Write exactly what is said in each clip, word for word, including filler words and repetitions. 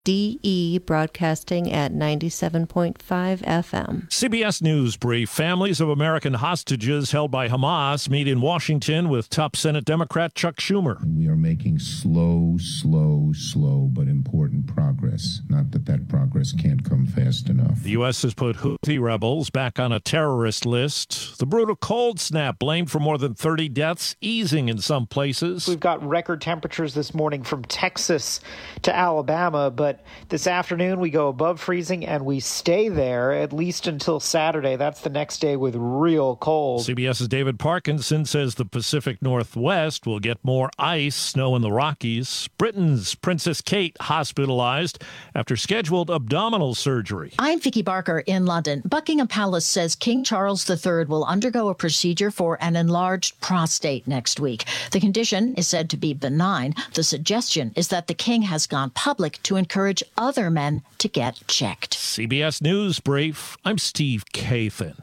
D E broadcasting at ninety-seven point five F M. C B S News brief. Families of American hostages held by Hamas meet in Washington with top Senate Democrat Chuck Schumer. We are making slow, slow, slow, but important progress. Not that that progress can't come fast enough. The U S has put Houthi rebels back on a terrorist list. The brutal cold snap blamed for more than thirty deaths, easing in some places. We've got record temperatures this morning from Texas to Alabama, but this afternoon we go above freezing and we stay there at least until Saturday. That's the next day with real cold. CBS's David Parkinson says the Pacific Northwest will get more ice, snow in the Rockies. Britain's Princess Kate hospitalized after scheduled abdominal surgery. I'm Vicky Barker in London. Buckingham Palace says King Charles the Third will undergo a procedure for an enlarged prostate next week. The condition is said to be benign. The suggestion is that the king has gone public to encourage other men to get checked. C B S News Brief. I'm Steve Kathan.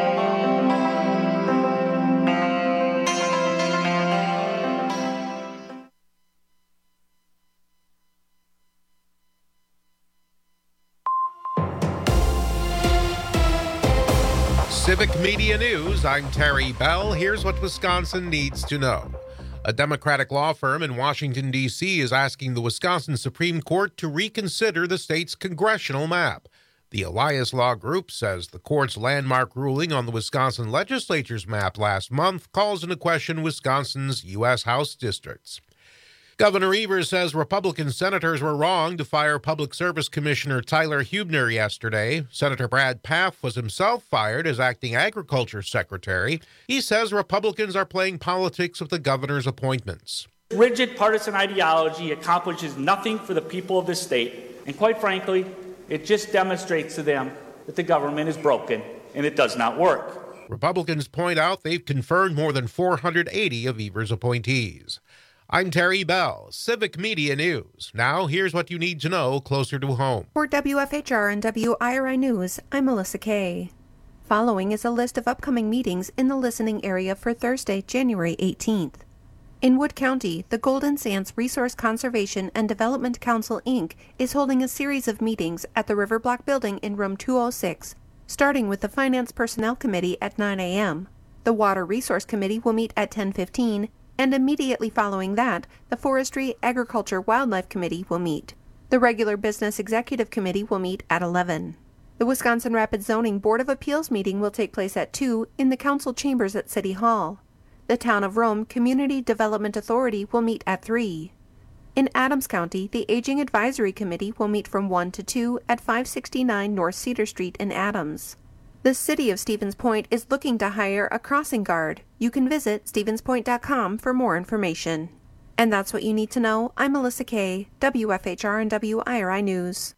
Civic Media News, I'm Terry Bell. Here's what Wisconsin needs to know. A Democratic law firm in Washington, D C is asking the Wisconsin Supreme Court to reconsider the state's congressional map. The Elias Law Group says the court's landmark ruling on the Wisconsin legislature's map last month calls into question Wisconsin's U S House districts. Governor Evers says Republican senators were wrong to fire Public Service Commissioner Tyler Huebner yesterday. Senator Brad Pfaff was himself fired as acting agriculture secretary. He says Republicans are playing politics with the governor's appointments. Rigid partisan ideology accomplishes nothing for the people of this state, and quite frankly, it just demonstrates to them that the government is broken and it does not work. Republicans point out they've confirmed more than four hundred eighty of Evers' appointees. I'm Terry Bell, Civic Media News. Now, here's what you need to know closer to home. For W F H R and W I R I News, I'm Melissa Kay. Following is a list of upcoming meetings in the listening area for Thursday, January eighteenth. In Wood County, the Golden Sands Resource Conservation and Development Council, Incorporated is holding a series of meetings at the River Block Building in room two oh six, starting with the Finance Personnel Committee at nine a.m. The Water Resource Committee will meet at ten fifteen, and immediately following that, the Forestry, Agriculture, Wildlife Committee will meet. The regular Business Executive Committee will meet at eleven. The Wisconsin Rapid Zoning Board of Appeals meeting will take place at two in the council chambers at City Hall. The Town of Rome Community Development Authority will meet at three. In Adams County, the Aging Advisory Committee will meet from one to two at five sixty-nine North Cedar Street in Adams. The City of Stevens Point is looking to hire a crossing guard. You can visit stevens point dot com for more information. And that's what you need to know. I'm Melissa Kay, W F H R and W I R I News.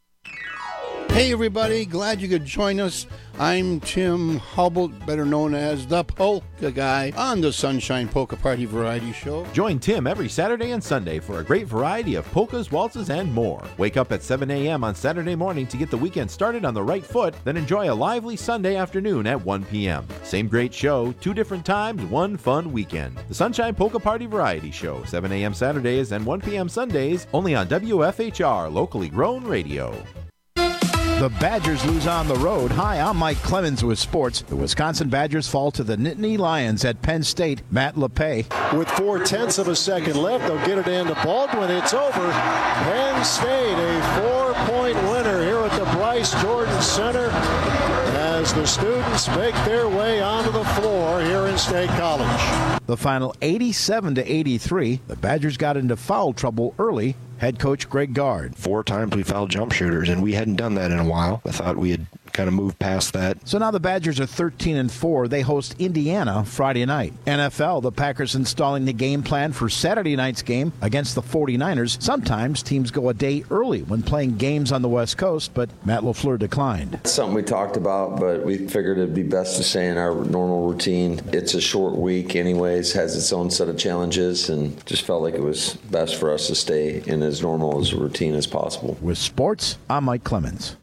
Hey everybody, glad you could join us. I'm Tim Hubble, better known as the Polka Guy, on the Sunshine Polka Party Variety Show. Join Tim every Saturday and Sunday for a great variety of polkas, waltzes, and more. Wake up at seven a.m. on Saturday morning to get the weekend started on the right foot, then enjoy a lively Sunday afternoon at one p.m. Same great show, two different times, one fun weekend. The Sunshine Polka Party Variety Show, seven a.m. Saturdays and one p.m. Sundays, only on W F H R, locally grown radio. The Badgers lose on the road. Hi, I'm Mike Clemens with sports. The Wisconsin Badgers fall to the Nittany Lions at Penn State. Matt LePay. With four-tenths of a second left, they'll get it into Baldwin. It's over. Penn State, a four-point winner here at the Bryce Jordan Center as the students make their way onto the floor here in State College. The final eighty-seven to eighty-three. The Badgers got into foul trouble early. Head coach Greg Gard. Four times we fouled jump shooters, and we hadn't done that in a while. I thought we had kind of moved past that. So now the Badgers are thirteen and four. They host Indiana Friday night. N F L, the Packers installing the game plan for Saturday night's game against the forty-niners. Sometimes teams go a day early when playing games on the West Coast, but Matt LaFleur declined. It's something we talked about, but we figured it'd be best to stay in our normal routine. It's a short week anyways, has its own set of challenges, and just felt like it was best for us to stay in as normal as a routine as possible. With sports, I'm Mike Clemens.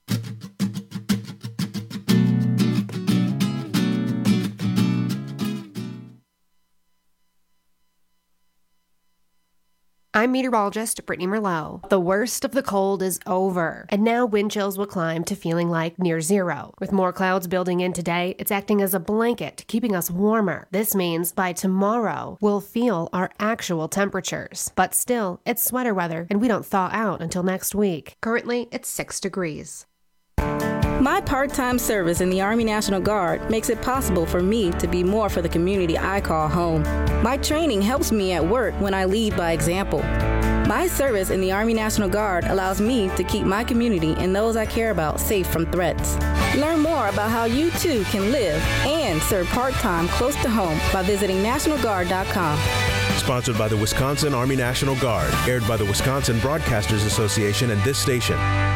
I'm meteorologist Brittany Merlot. The worst of the cold is over, and now wind chills will climb to feeling like near zero. With more clouds building in today, it's acting as a blanket, keeping us warmer. This means by tomorrow, we'll feel our actual temperatures. But still, it's sweater weather, and we don't thaw out until next week. Currently, it's six degrees. My part-time service in the Army National Guard makes it possible for me to be more for the community I call home. My training helps me at work when I lead by example. My service in the Army National Guard allows me to keep my community and those I care about safe from threats. Learn more about how you too can live and serve part-time close to home by visiting national guard dot com. Sponsored by the Wisconsin Army National Guard, aired by the Wisconsin Broadcasters Association and this station.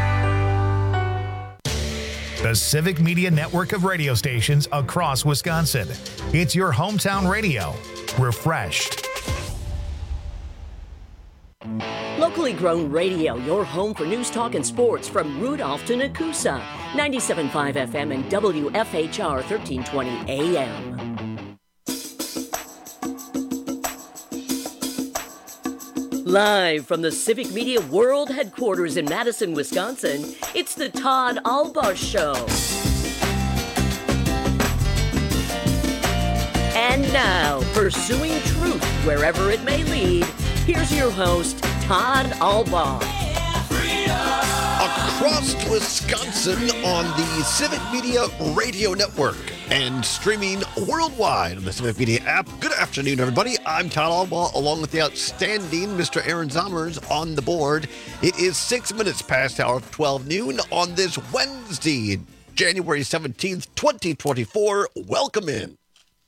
The Civic Media network of radio stations across Wisconsin. It's your hometown radio. Refreshed. Locally grown radio, your home for news, talk, and sports from Rudolph to Nakusa. ninety-seven point five F M and W F H R thirteen twenty A M. Live from the Civic Media World Headquarters in Madison, Wisconsin, it's the Todd Alba Show. And now, pursuing truth wherever it may lead, here's your host, Todd Alba. Across Wisconsin on the Civic Media Radio Network and streaming worldwide on the Civic Media app. Good afternoon, everybody. I'm Todd Alba, along with the outstanding Mister Aaron Zommers on the board. It is six minutes past hour twelve noon on this Wednesday, January seventeenth, twenty twenty-four. Welcome in.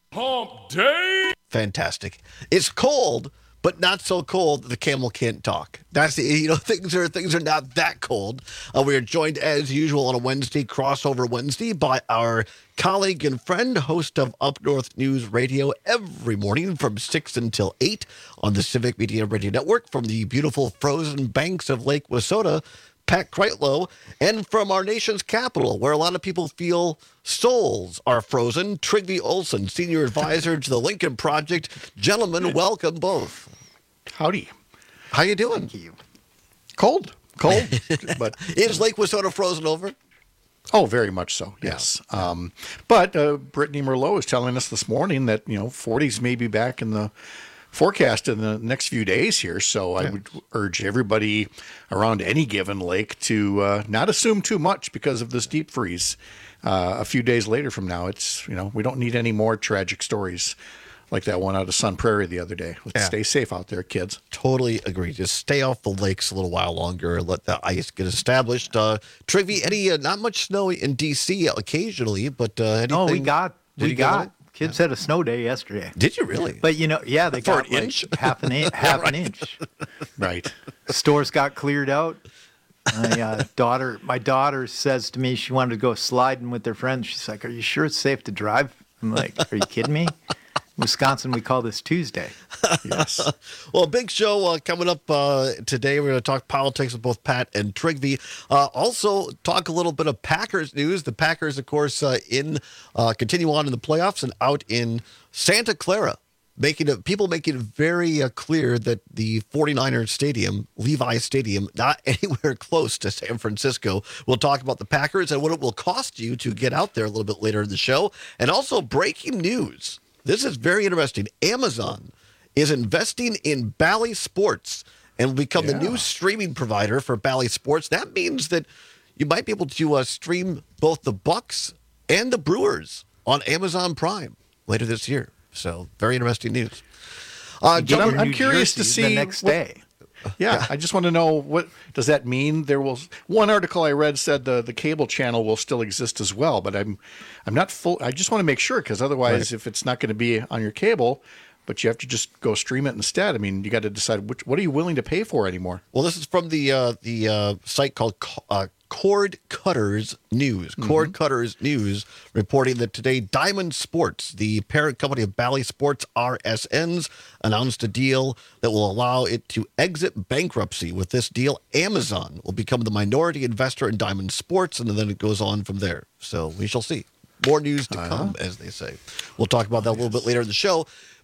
Hump Day! Fantastic. It's cold, but not so cold that the camel can't talk. That's the, you know, things are things are not that cold. Uh, we are joined as usual on a Wednesday, crossover Wednesday, by our colleague and friend, host of Up North News Radio every morning from six until eight on the Civic Media Radio Network from the beautiful frozen banks of Lake Wissota, Pat Kreitlow, and from our nation's capital, where a lot of people feel souls are frozen, Trygve Olsen, senior advisor to the Lincoln Project. Gentlemen, welcome both. Howdy. How you doing? Thank you. Cold. Cold. But is Lake Wissota frozen over? Oh, very much so, yes. Yeah. Um, but uh, Brittany Merlot was telling us this morning that, you know, forties may be back in the forecast in the next few days here. So I would urge everybody around any given lake to uh, not assume too much because of this deep freeze. Uh, a few days later from now, it's, you know, we don't need any more tragic stories like that one out of Sun Prairie the other day. Let's yeah. stay safe out there, kids. Totally agree. Just stay off the lakes a little while longer. Let the ice get established. Uh, Trygve, any, uh, not much snow in D C occasionally, but uh, anything? No, we got, we, we got. got Kids yeah. had a snow day yesterday. Did you really? But, you know, yeah, they For got an like inch? half an inch. Half right. an inch. Right. Stores got cleared out. My uh, daughter, my daughter says to me she wanted to go sliding with her friends. She's like, "Are you sure it's safe to drive?" I'm like, "Are you kidding me?" Wisconsin, we call this Tuesday. Yes. Well, big show uh, coming up uh, today. We're going to talk politics with both Pat and Trygve. Uh, also, talk a little bit of Packers news. The Packers, of course, uh, in uh, continue on in the playoffs and out in Santa Clara, making it, people making it very uh, clear that the 49ers stadium, Levi Stadium, not anywhere close to San Francisco. We'll talk about the Packers and what it will cost you to get out there a little bit later in the show. And also breaking news. This is very interesting. Amazon is investing in Bally Sports and will become yeah. the new streaming provider for Bally Sports. That means that you might be able to uh, stream both the Bucks and the Brewers on Amazon Prime later this year. So very interesting news. Uh, I'm, I'm curious to see the next what, day. Yeah, yeah, I just want to know, what does that mean? There will one article I read said the, the cable channel will still exist as well, but I'm I'm not full. I just want to make sure, because otherwise, right. if it's not going to be on your cable, but you have to just go stream it instead. I mean, you got to decide which what are you willing to pay for anymore. Well, this is from the uh, the uh, site called uh, Cord Cutters News. Mm-hmm. Cord Cutters News reporting that today Diamond Sports, the parent company of Bally Sports R S Ns, announced a deal that will allow it to exit bankruptcy. With this deal, Amazon will become the minority investor in Diamond Sports, and then it goes on from there. So we shall see. More news to uh-huh. come, as they say. We'll talk about that a little bit later in the show.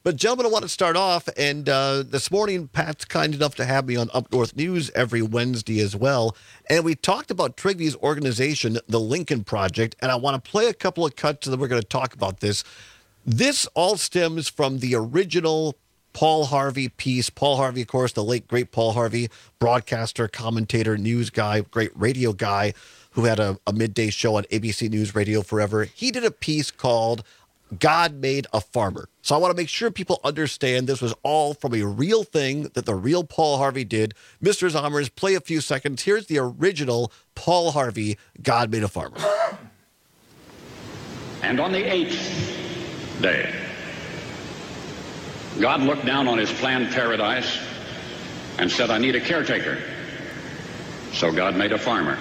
But, gentlemen, I want to start off. And uh, this morning, Pat's kind enough to have me on Up North News every Wednesday as well. And we talked about Trigvy's organization, the Lincoln Project. And I want to play a couple of cuts, and then we're going to talk about this. This all stems from the original Paul Harvey piece. Paul Harvey, of course, the late, great Paul Harvey, broadcaster, commentator, news guy, great radio guy who had a, a midday show on A B C News Radio forever. He did a piece called God Made a Farmer. So I want to make sure people understand this was all from a real thing that the real Paul Harvey did. Mister Zommers, play a few seconds. Here's the original Paul Harvey, God Made a Farmer. And on the eighth day, God looked down on his planned paradise and said, I need a caretaker. So God made a farmer.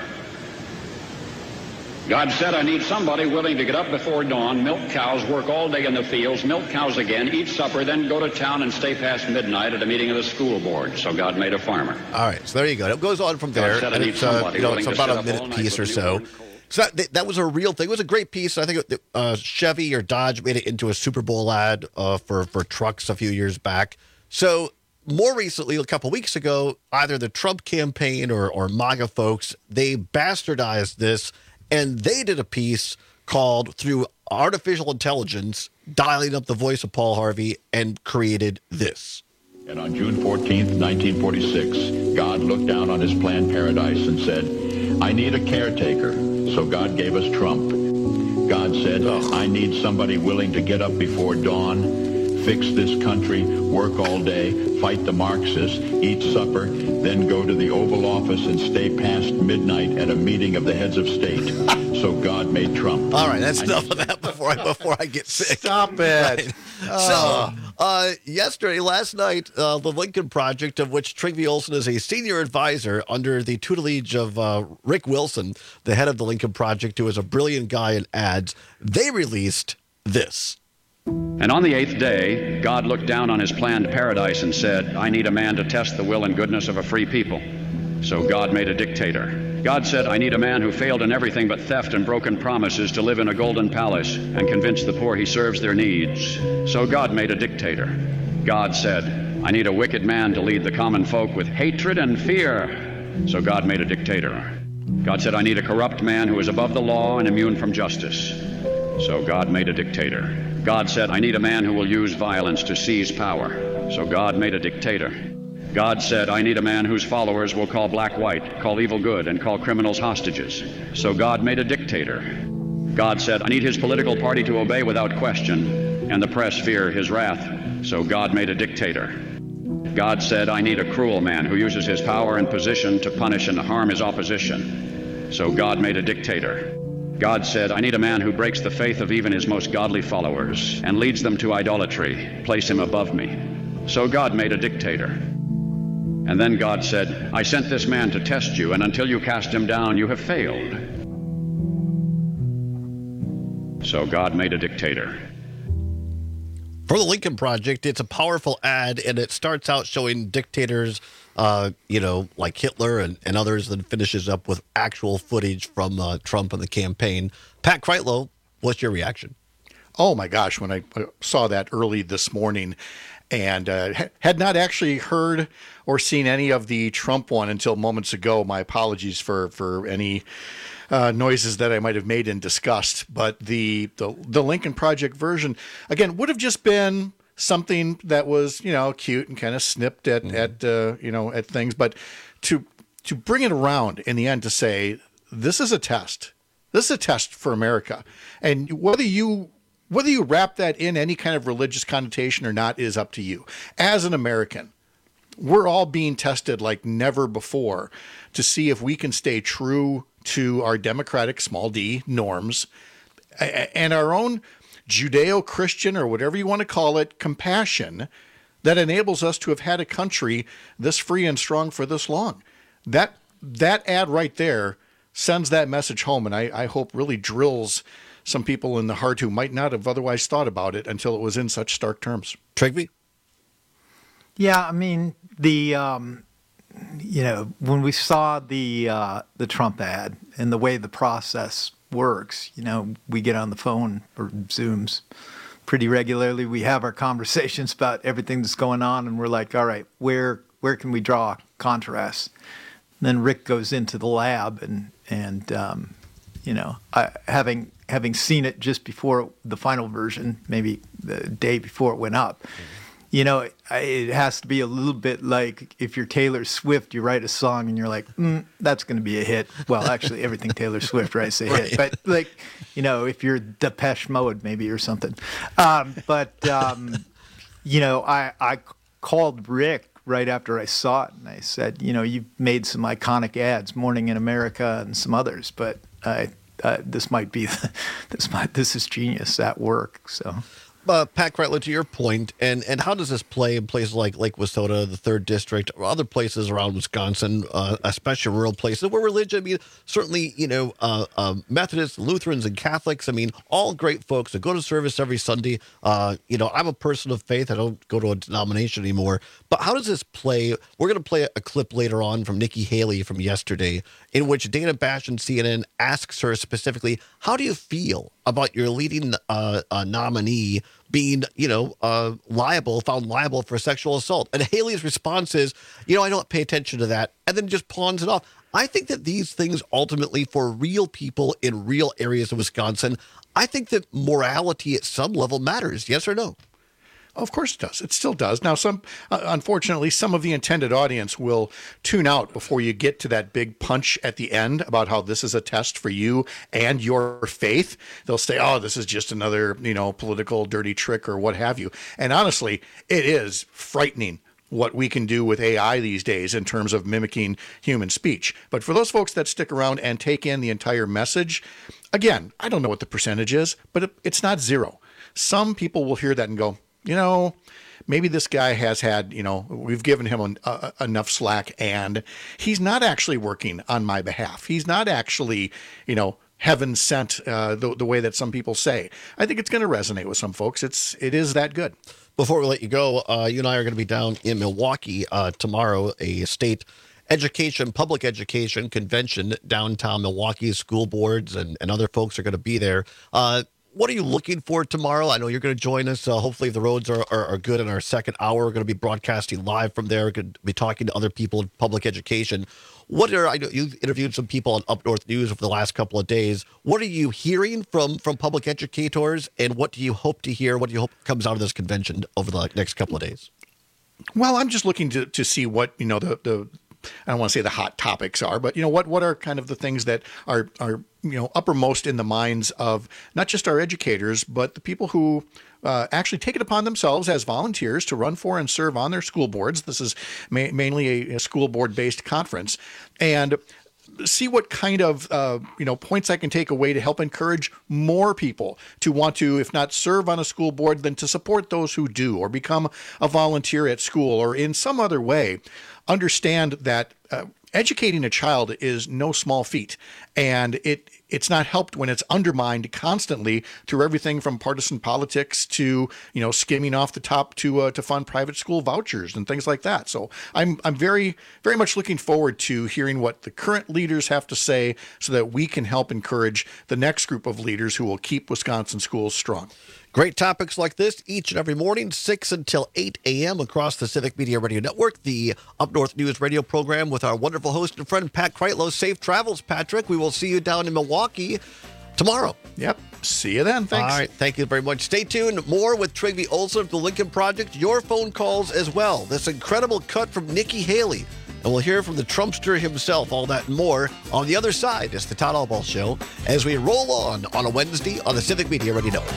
God said, I need somebody willing to get up before dawn, milk cows, work all day in the fields, milk cows again, eat supper, then go to town and stay past midnight at a meeting of the school board. So God made a farmer. All right, so there you go. It goes on from there. God said, I and need it's, uh, somebody you know, willing it's to about sit a up all minute night piece with or you so. and cold. So that that was a real thing. It was a great piece. I think uh, Chevy or Dodge made it into a Super Bowl ad uh, for, for trucks a few years back. So more recently, a couple weeks ago, either the Trump campaign or, or MAGA folks, they bastardized this, and they did a piece called Through Artificial Intelligence, dialing up the voice of Paul Harvey, and created this. And on June fourteenth, nineteen forty-six, God looked down on his planned paradise and said, I need a caretaker. So God gave us Trump. God said, I need somebody willing to get up before dawn, fix this country, work all day, fight the Marxists, eat supper, then go to the Oval Office and stay past midnight at a meeting of the heads of state. So God made Trump. All right, that's enough of that before I before I get sick. Stop it. Right. Oh. So, uh, yesterday, last night, uh, the Lincoln Project, of which Trygve Olsen is a senior advisor under the tutelage of uh, Rick Wilson, the head of the Lincoln Project, who is a brilliant guy in ads, they released this. And on the eighth day, God looked down on his planned paradise and said, I need a man to test the will and goodness of a free people. So God made a dictator. God said, I need a man who failed in everything but theft and broken promises to live in a golden palace and convince the poor he serves their needs. So God made a dictator. God said, I need a wicked man to lead the common folk with hatred and fear. So God made a dictator. God said, I need a corrupt man who is above the law and immune from justice. So God made a dictator. God said, I need a man who will use violence to seize power. So God made a dictator. God said, I need a man whose followers will call black white, call evil good, and call criminals hostages. So God made a dictator. God said, I need his political party to obey without question, and the press fear his wrath. So God made a dictator. God said, I need a cruel man who uses his power and position to punish and harm his opposition. So God made a dictator. God said, I need a man who breaks the faith of even his most godly followers and leads them to idolatry. Place him above me. So God made a dictator. And then God said, I sent this man to test you, and until you cast him down, you have failed. So God made a dictator. For the Lincoln Project, it's a powerful ad, and it starts out showing dictators, uh, you know, like Hitler and, and others, and finishes up with actual footage from uh, Trump and the campaign. Pat Kreitlow, what's your reaction? Oh, my gosh, when I saw that early this morning, and uh, had not actually heard or seen any of the Trump one until moments ago. My apologies for, for any uh, noises that I might have made in disgust. But the, the the Lincoln Project version, again, would have just been something that was, you know, cute and kind of snipped at, mm-hmm. at uh, you know, at things. But to to bring it around in the end to say, this is a test. This is a test for America. And whether you Whether you wrap that in any kind of religious connotation or not is up to you. As an American, we're all being tested like never before to see if we can stay true to our democratic, small d, norms and our own Judeo-Christian, or whatever you want to call it, compassion that enables us to have had a country this free and strong for this long. That that ad right there sends that message home, and I, I hope really drills some people in the heart who might not have otherwise thought about it until it was in such stark terms. Trygve? Yeah, I mean, the, um, you know, when we saw the uh, the Trump ad and the way the process works, you know, we get on the phone or Zooms pretty regularly. We have our conversations about everything that's going on, and we're like, all right, where where can we draw contrasts? And then Rick goes into the lab, and and um, you know, I, having having seen it just before the final version, maybe the day before it went up. Mm-hmm. You know, it, it has to be a little bit like if you're Taylor Swift, you write a song and you're like, mm, that's going to be a hit. Well, actually, everything Taylor Swift writes a hit. Right. But, like, you know, if you're Depeche Mode, maybe, or something. Um, but, um, you know, I, I called Rick right after I saw it, and I said, you know, you've made some iconic ads, Morning in America and some others, but I, uh, this might be, this might, this is genius at work, so... Uh, Pat Kreitlow, to your point, and, and how does this play in places like Lake Wissota, the third district, or other places around Wisconsin, uh, especially rural places where religion, I mean, certainly, you know, uh, uh, Methodists, Lutherans, and Catholics, I mean, all great folks that go to service every Sunday. Uh, you know, I'm a person of faith. I don't go to a denomination anymore. But how does this play? We're going to play a clip later on from Nikki Haley from yesterday, in which Dana Bash and C N N asks her specifically, how do you feel about your leading uh, uh, nominee being, you know, uh, liable, found liable for sexual assault? And Haley's response is, you know, I don't pay attention to that, and then just pawns it off. I think that these things ultimately, for real people in real areas of Wisconsin, I think that morality at some level matters. Yes or no? Of course it does. It still does. Now, some uh, unfortunately, some of the intended audience will tune out before you get to that big punch at the end about how this is a test for you and your faith. They'll say, oh, this is just another, you know, political dirty trick or what have you. And honestly, it is frightening what we can do with A I these days in terms of mimicking human speech. But for those folks that stick around and take in the entire message, again, I don't know what the percentage is, but it, it's not zero. Some people will hear that and go, you know, maybe this guy has had, you know, we've given him an, uh, enough slack, and he's not actually working on my behalf. He's not actually, you know, heaven sent uh, the, the way that some people say. I think it's going to resonate with some folks. It's, it is that good. Before we let you go, uh, you and I are going to be down in Milwaukee uh, tomorrow, a state education, public education convention downtown Milwaukee. School boards and, and other folks are going to be there. Uh, What are you looking for tomorrow? I know you're going to join us. Uh, hopefully, if the roads are, are, are good in our second hour, we're going to be broadcasting live from there. We're going to be talking to other people in public education. What are I know you've interviewed some people on Up North News over the last couple of days. What are you hearing from from public educators, and what do you hope to hear? What do you hope comes out of this convention over the next couple of days? Well, I'm just looking to to see what you know the the. I don't want to say the hot topics are, but you know what what are kind of the things that are are you know uppermost in the minds of not just our educators, but the people who uh, actually take it upon themselves as volunteers to run for and serve on their school boards. This is ma- mainly a, a school board based conference, and see what kind of uh, you know points I can take away to help encourage more people to want to, if not serve on a school board, then to support those who do, or become a volunteer at school, or in some other way understand that uh, educating a child is no small feat, and it it's not helped when it's undermined constantly through everything from partisan politics to you know skimming off the top to uh, to fund private school vouchers and things like that. So I'm I'm very very much looking forward to hearing what the current leaders have to say, so that we can help encourage the next group of leaders who will keep Wisconsin schools strong. Great topics like this each and every morning, six until eight a.m. across the Civic Media Radio Network, the Up North News radio program with our wonderful host and friend, Pat Kreitlow. Safe travels, Patrick. We will see you down in Milwaukee tomorrow. Yep. See you then. Thanks. All right. Thank you very much. Stay tuned. More with Trygve Olsen of the Lincoln Project. Your phone calls as well. This incredible cut from Nikki Haley. And we'll hear from the Trumpster himself, all that and more on the other side. It's the Todd Albaugh Show as we roll on on a Wednesday on the Civic Media Radio Network.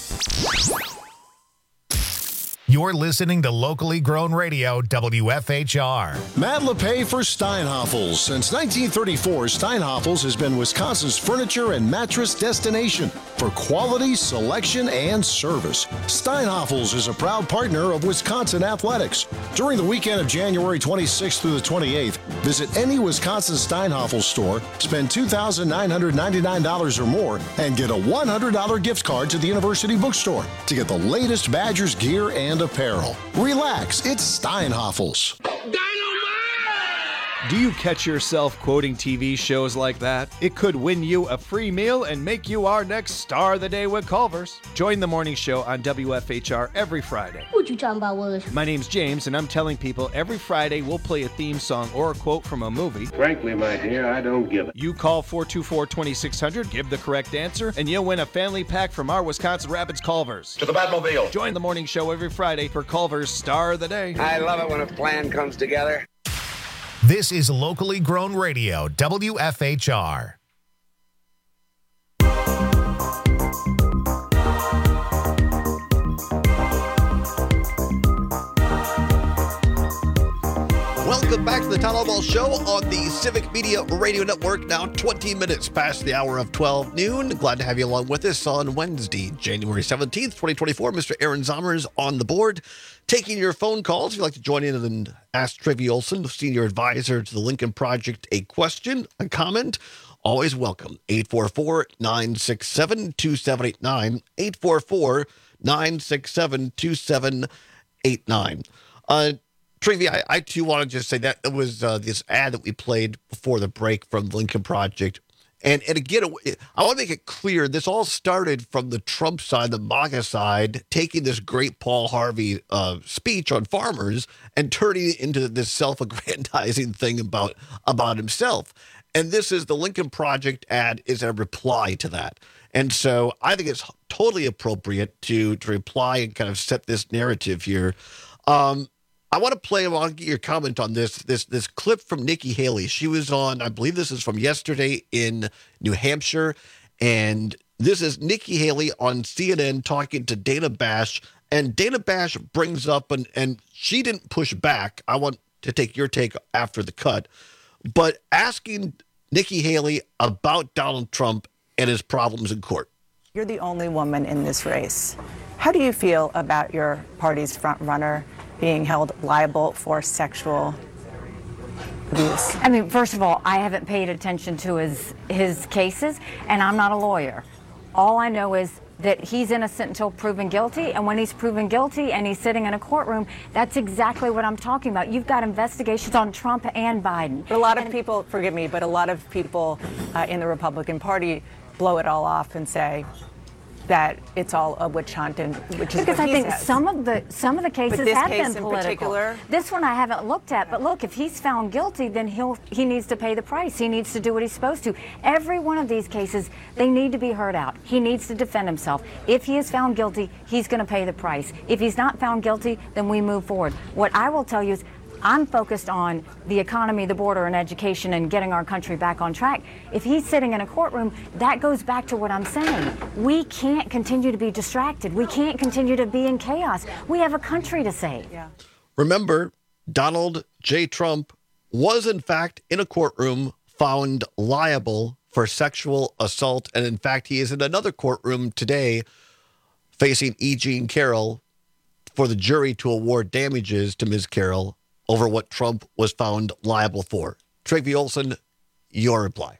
You're listening to locally grown radio, W F H R. Matt LePay for Steinhoffels. Since nineteen thirty-four, Steinhoffels has been Wisconsin's furniture and mattress destination for quality, selection, and service. Steinhoffels is a proud partner of Wisconsin Athletics. During the weekend of January twenty-sixth through the twenty-eighth, visit any Wisconsin Steinhoffels store, spend two thousand nine hundred ninety-nine dollars or more, and get a one hundred dollars gift card to the University Bookstore to get the latest Badgers gear and apparel. Relax, it's Steinhoffels. Do you catch yourself quoting T V shows like that? It could win you a free meal and make you our next star of the day with Culver's. Join the morning show on W F H R every Friday. What you talking about, Willis? My name's James, and I'm telling people every Friday we'll play a theme song or a quote from a movie. Frankly, my dear, I don't give it. You call four two four, two six zero zero, give the correct answer, and you'll win a family pack from our Wisconsin Rapids Culver's. To the Batmobile. Join the morning show every Friday for Culver's Star of the Day. I love it when a plan comes together. This is locally grown radio, W F H R. Welcome back to the Tyler Ball Show on the Civic Media Radio Network. Now twenty minutes past the hour of twelve noon. Glad to have you along with us on Wednesday, January seventeenth, twenty twenty-four. Mister Aaron Zommers on the board, taking your phone calls. If you'd like to join in and ask Trivy Olson, Senior Advisor to the Lincoln Project, a question, a comment, always welcome. eight four four, nine six seven, two seven eight nine. eight four four, nine six seven, two seven eight nine. Uh, Trivy, I, I too want to just say that it was uh, this ad that we played before the break from the Lincoln Project. And, and again, I want to make it clear, this all started from the Trump side, the MAGA side, taking this great Paul Harvey uh, speech on farmers and turning it into this self-aggrandizing thing about, about himself. And this is the Lincoln Project ad is a reply to that. And so I think it's totally appropriate to, to reply and kind of set this narrative here. Um, I want to play, I want to get your comment on this, this, this clip from Nikki Haley. She was on, I believe this is from yesterday in New Hampshire. And this is Nikki Haley on C N N talking to Dana Bash. And Dana Bash brings up, and, and she didn't push back. I want to take your take after the cut. But asking Nikki Haley about Donald Trump and his problems in court. You're the only woman in this race. How do you feel about your party's front runner being held liable for sexual abuse? I mean, first of all, I haven't paid attention to his his cases, and I'm not a lawyer. All I know is that he's innocent until proven guilty, and when he's proven guilty and he's sitting in a courtroom, that's exactly what I'm talking about. You've got investigations on Trump and Biden. But a lot of and people, forgive me, but a lot of people uh, in the Republican Party blow it all off and say that it's all a witch hunt, and which is because what I he think says. some of the some of the cases But this have case been in political. particular? This one I haven't looked at, but look, if he's found guilty, then he'll he needs to pay the price. He needs to do what he's supposed to. Every one of these cases, they need to be heard out. He needs to defend himself. If he is found guilty, he's going to pay the price. If he's not found guilty, then we move forward. What I will tell you is, I'm focused on the economy, the border, and education, and getting our country back on track. If he's sitting in a courtroom, that goes back to what I'm saying. We can't continue to be distracted. We can't continue to be in chaos. We have a country to save. Yeah. Remember, Donald J. Trump was, in fact, in a courtroom found liable for sexual assault. And in fact, he is in another courtroom today facing E. Jean Carroll for the jury to award damages to Miz Carroll over what Trump was found liable for. Trivy Olson, your reply.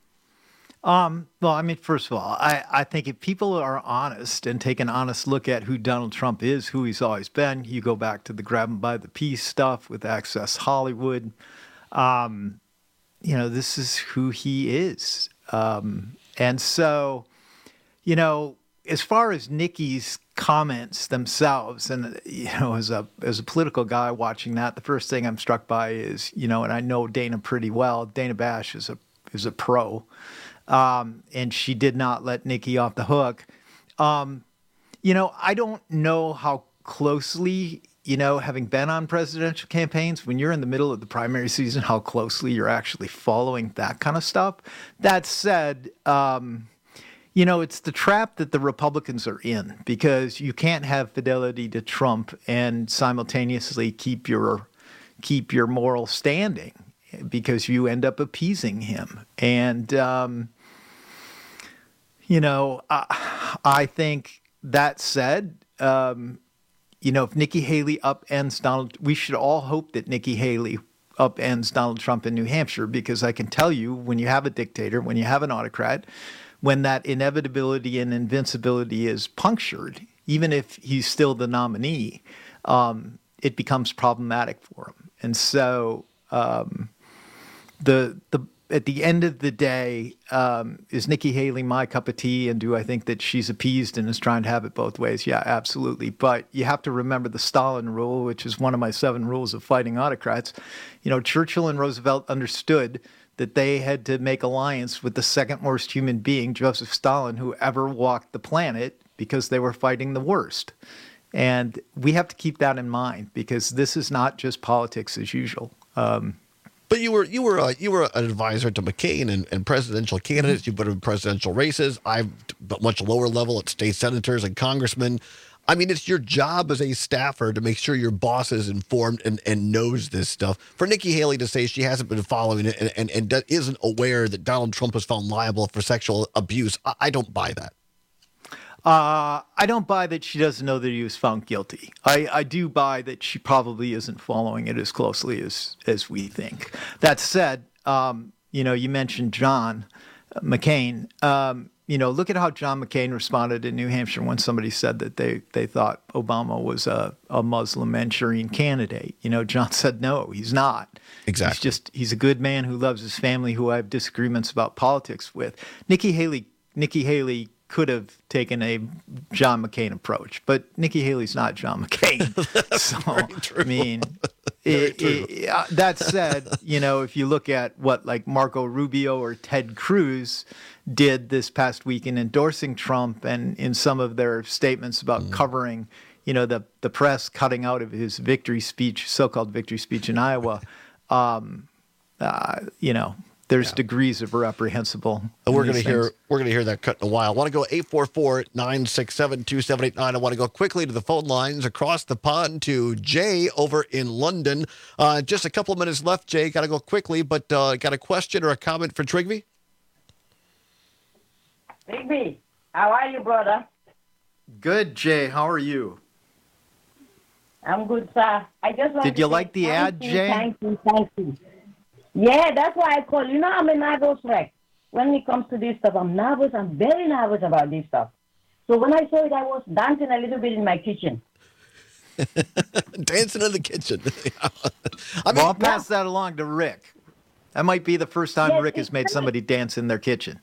Um, well, I mean, first of all, I, I think if people are honest and take an honest look at who Donald Trump is, who he's always been, you go back to the grab him by the piece stuff with Access Hollywood. Um, you know, this is who he is. Um, and so, you know, as far as Nikki's comments themselves, and you know, as a as a political guy watching that, the first thing I'm struck by is, you know, and I know Dana pretty well. Dana Bash is a is a pro, um, and she did not let Nikki off the hook. Um, you know, I don't know how closely, you know, having been on presidential campaigns, when you're in the middle of the primary season, how closely you're actually following that kind of stuff. That said, um, you know, it's the trap that the Republicans are in, because you can't have fidelity to Trump and simultaneously keep your keep your moral standing, because you end up appeasing him. And, um, you know, I, I think that said, um, you know, if Nikki Haley upends Donald, we should all hope that Nikki Haley upends Donald Trump in New Hampshire, because I can tell you, when you have a dictator, when you have an autocrat, when that inevitability and invincibility is punctured, even if he's still the nominee, um, it becomes problematic for him. And so, um, the the at the end of the day, um, is Nikki Haley my cup of tea? And do I think that she's appeased and is trying to have it both ways? Yeah, absolutely. But you have to remember the Stalin rule, which is one of my seven rules of fighting autocrats. You know, Churchill and Roosevelt understood that they had to make alliance with the second worst human being, Joseph Stalin, who ever walked the planet, because they were fighting the worst. And we have to keep that in mind, because this is not just politics as usual. Um, But you were you were uh, you were an advisor to McCain and, and presidential candidates. You've been in presidential races. I've at much lower level at state senators and congressmen. I mean, it's your job as a staffer to make sure your boss is informed and, and knows this stuff. For Nikki Haley to say she hasn't been following it and, and, and isn't aware that Donald Trump was found liable for sexual abuse, I, I don't buy that. Uh, I don't buy that she doesn't know that he was found guilty. I, I do buy that she probably isn't following it as closely as, as we think. That said, um, you know, you mentioned John McCain. Um, you know, look at how John McCain responded in New Hampshire when somebody said that they, they thought Obama was a, a Muslim Manchurian candidate. You know, John said, no, he's not. Exactly. He's just, he's a good man who loves his family, who I have disagreements about politics with. Nikki Haley, Nikki Haley, could have taken a John McCain approach, but Nikki Haley's not John McCain. So, I mean, it, it, uh, that said, you know, if you look at what like Marco Rubio or Ted Cruz did this past week in endorsing Trump and in some of their statements about mm. covering, you know, the, the press cutting out of his victory speech, so-called victory speech in Iowa, um, uh, you know, there's yeah. degrees of reprehensible. And we're going to hear we're going to hear that cut in a while. I want to go eight four four, nine six seven, two seven eight nine. I want to go quickly to the phone lines across the pond to Jay over in London. Uh, just a couple of minutes left, Jay. Got to go quickly, but uh, got a question or a comment for Trigby? Trigby, how are you, brother? Good, Jay. How are you? I'm good, sir. I just want Did you like the ad, you, Jay? Thank you, thank you. Yeah, that's why I call. You know, I'm a nervous wreck. When it comes to this stuff, I'm nervous. I'm very nervous about this stuff. So when I saw it, I was dancing a little bit in my kitchen. Dancing in the kitchen. I mean, well, I'll pass that along to Rick. That might be the first time yes, Rick has made somebody dance in their kitchen.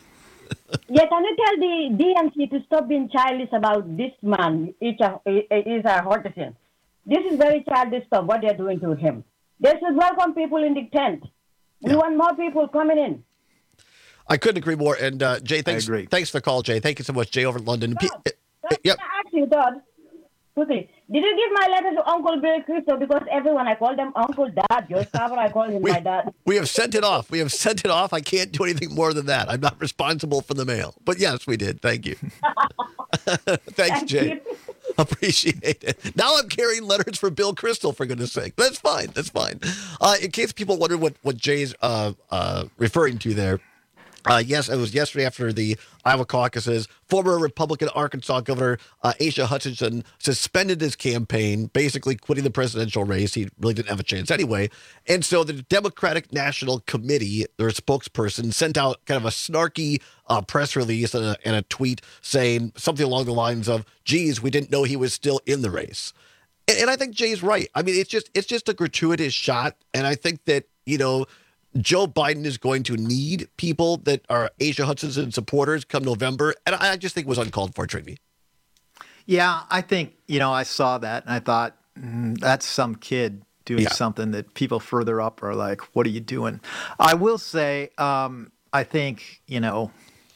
Yeah, can you tell the D N C to stop being childish about this man, is a Hortense? This is very childish stuff, what they're doing to him. They should welcome people in the tent. We yeah. want more people coming in. I couldn't agree more. And uh, Jay, thanks, thanks for the call, Jay. Thank you so much, Jay, over in London. Todd, P- uh, yep. Can I ask you, Todd, quickly, did you give my letter to Uncle Bill Cristo? Because everyone, I call them Uncle Dad. Your father, I call him we, my dad. We have sent it off. We have sent it off. I can't do anything more than that. I'm not responsible for the mail. But yes, we did. Thank you. Thanks, Thank Jay. You. Appreciate it. Now I'm carrying letters for Bill Crystal, for goodness sake. That's fine. That's fine. Uh, in case people wonder what, what Jay's uh, uh, referring to there, Uh, yes, it was yesterday after the Iowa caucuses. Former Republican Arkansas Governor uh, Asa Hutchinson suspended his campaign, basically quitting the presidential race. He really didn't have a chance anyway. And so the Democratic National Committee, their spokesperson, sent out kind of a snarky uh, press release and a, and a tweet saying something along the lines of, geez, we didn't know he was still in the race. And, and I think Jay's right. I mean, it's just it's just a gratuitous shot. And I think that, you know, Joe Biden is going to need people that are Asa Hutchinson supporters come November. And I just think it was uncalled for, Trigby. Yeah, I think, you know, I saw that and I thought, mm, that's some kid doing yeah. something that people further up are like, what are you doing? I will say, um, I think, you know,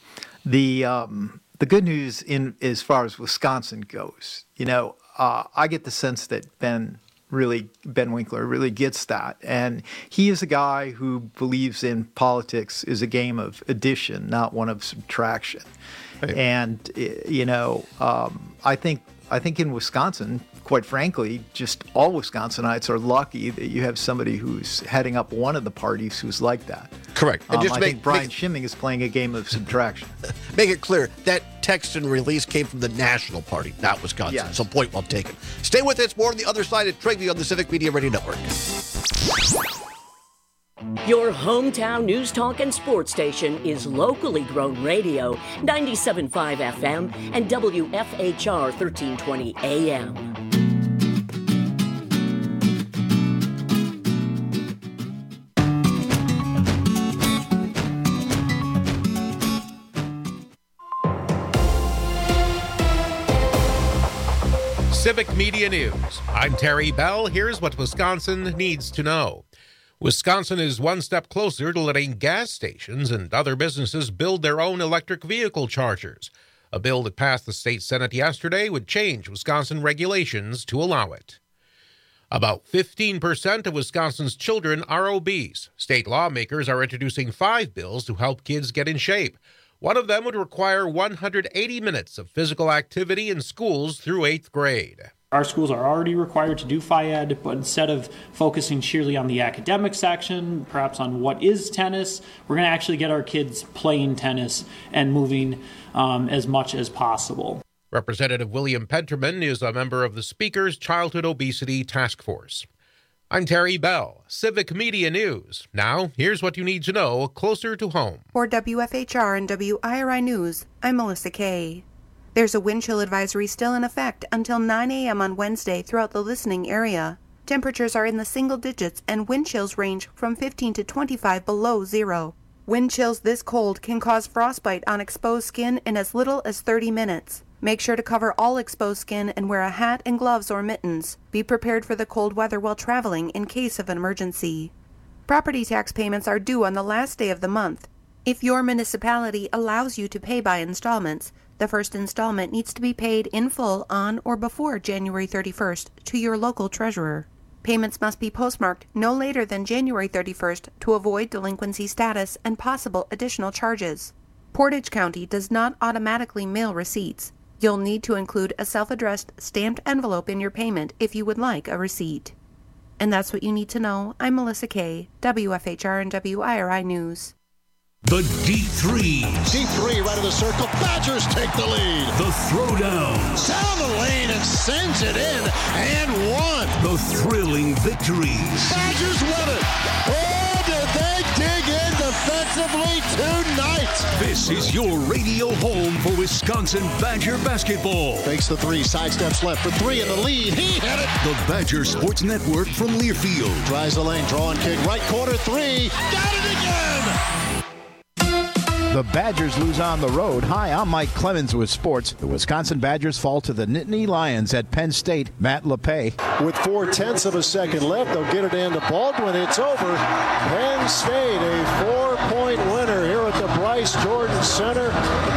the um, the good news in as far as Wisconsin goes, you know, uh, I get the sense that Ben really Ben Winkler really gets that. And he is a guy who believes in politics is a game of addition, not one of subtraction. Right. And, you know, um, I think I think in Wisconsin, quite frankly, just all Wisconsinites are lucky that you have somebody who's heading up one of the parties who's like that. Correct. And um, just I make, think Brian make, Schimming is playing a game of subtraction. Make it clear, that text and release came from the National Party, not Wisconsin. Yes. So point well taken. Stay with us. More on the other side of Trigby on the Civic Media Radio Network. Your hometown news, talk, and sports station is locally grown radio, ninety-seven point five F M and W F H R thirteen twenty A M. Civic Media News. I'm Terry Bell. Here's what Wisconsin needs to know. Wisconsin is one step closer to letting gas stations and other businesses build their own electric vehicle chargers. A bill that passed the state Senate yesterday would change Wisconsin regulations to allow it. About fifteen percent of Wisconsin's children are obese. State lawmakers are introducing five bills to help kids get in shape. One of them would require one hundred eighty minutes of physical activity in schools through eighth grade. Our schools are already required to do Phy Ed, but instead of focusing sheerly on the academic section, perhaps on what is tennis, we're going to actually get our kids playing tennis and moving um, as much as possible. Representative William Penterman is a member of the Speaker's Childhood Obesity Task Force. I'm Terry Bell, Civic Media News. Now, here's what you need to know closer to home. For W F H R and W I R I News, I'm Melissa Kay. There's a wind chill advisory still in effect until nine a.m. on Wednesday throughout the listening area. Temperatures are in the single digits and wind chills range from fifteen to twenty-five below zero. Wind chills this cold can cause frostbite on exposed skin in as little as thirty minutes. Make sure to cover all exposed skin and wear a hat and gloves or mittens. Be prepared for the cold weather while traveling in case of an emergency. Property tax payments are due on the last day of the month. If your municipality allows you to pay by installments, the first installment needs to be paid in full on or before January thirty-first to your local treasurer. Payments must be postmarked no later than January thirty-first to avoid delinquency status and possible additional charges. Portage County does not automatically mail receipts. You'll need to include a self-addressed stamped envelope in your payment if you would like a receipt. And that's what you need to know. I'm Melissa Kay, W F H R and W I R I News. The deep threes. Deep three right of the circle. Badgers take the lead. The throwdowns. Down the lane and sends it in and one. The thrilling victories. Badgers win it. Oh, did they dig in defensively tonight? This is your radio home for Wisconsin Badger basketball. Fakes the three, sidesteps left for three in the lead. He hit it. The Badger Sports Network from Learfield. Tries the lane, drawing kick, right corner three. Got it again. The Badgers lose on the road. Hi, I'm Mike Clemens with sports. The Wisconsin Badgers fall to the Nittany Lions at Penn State. Matt LePay. With four-tenths of a second left, they'll get it into Baldwin. It's over. Penn State, a four-point winner here at the Bryce Jordan Center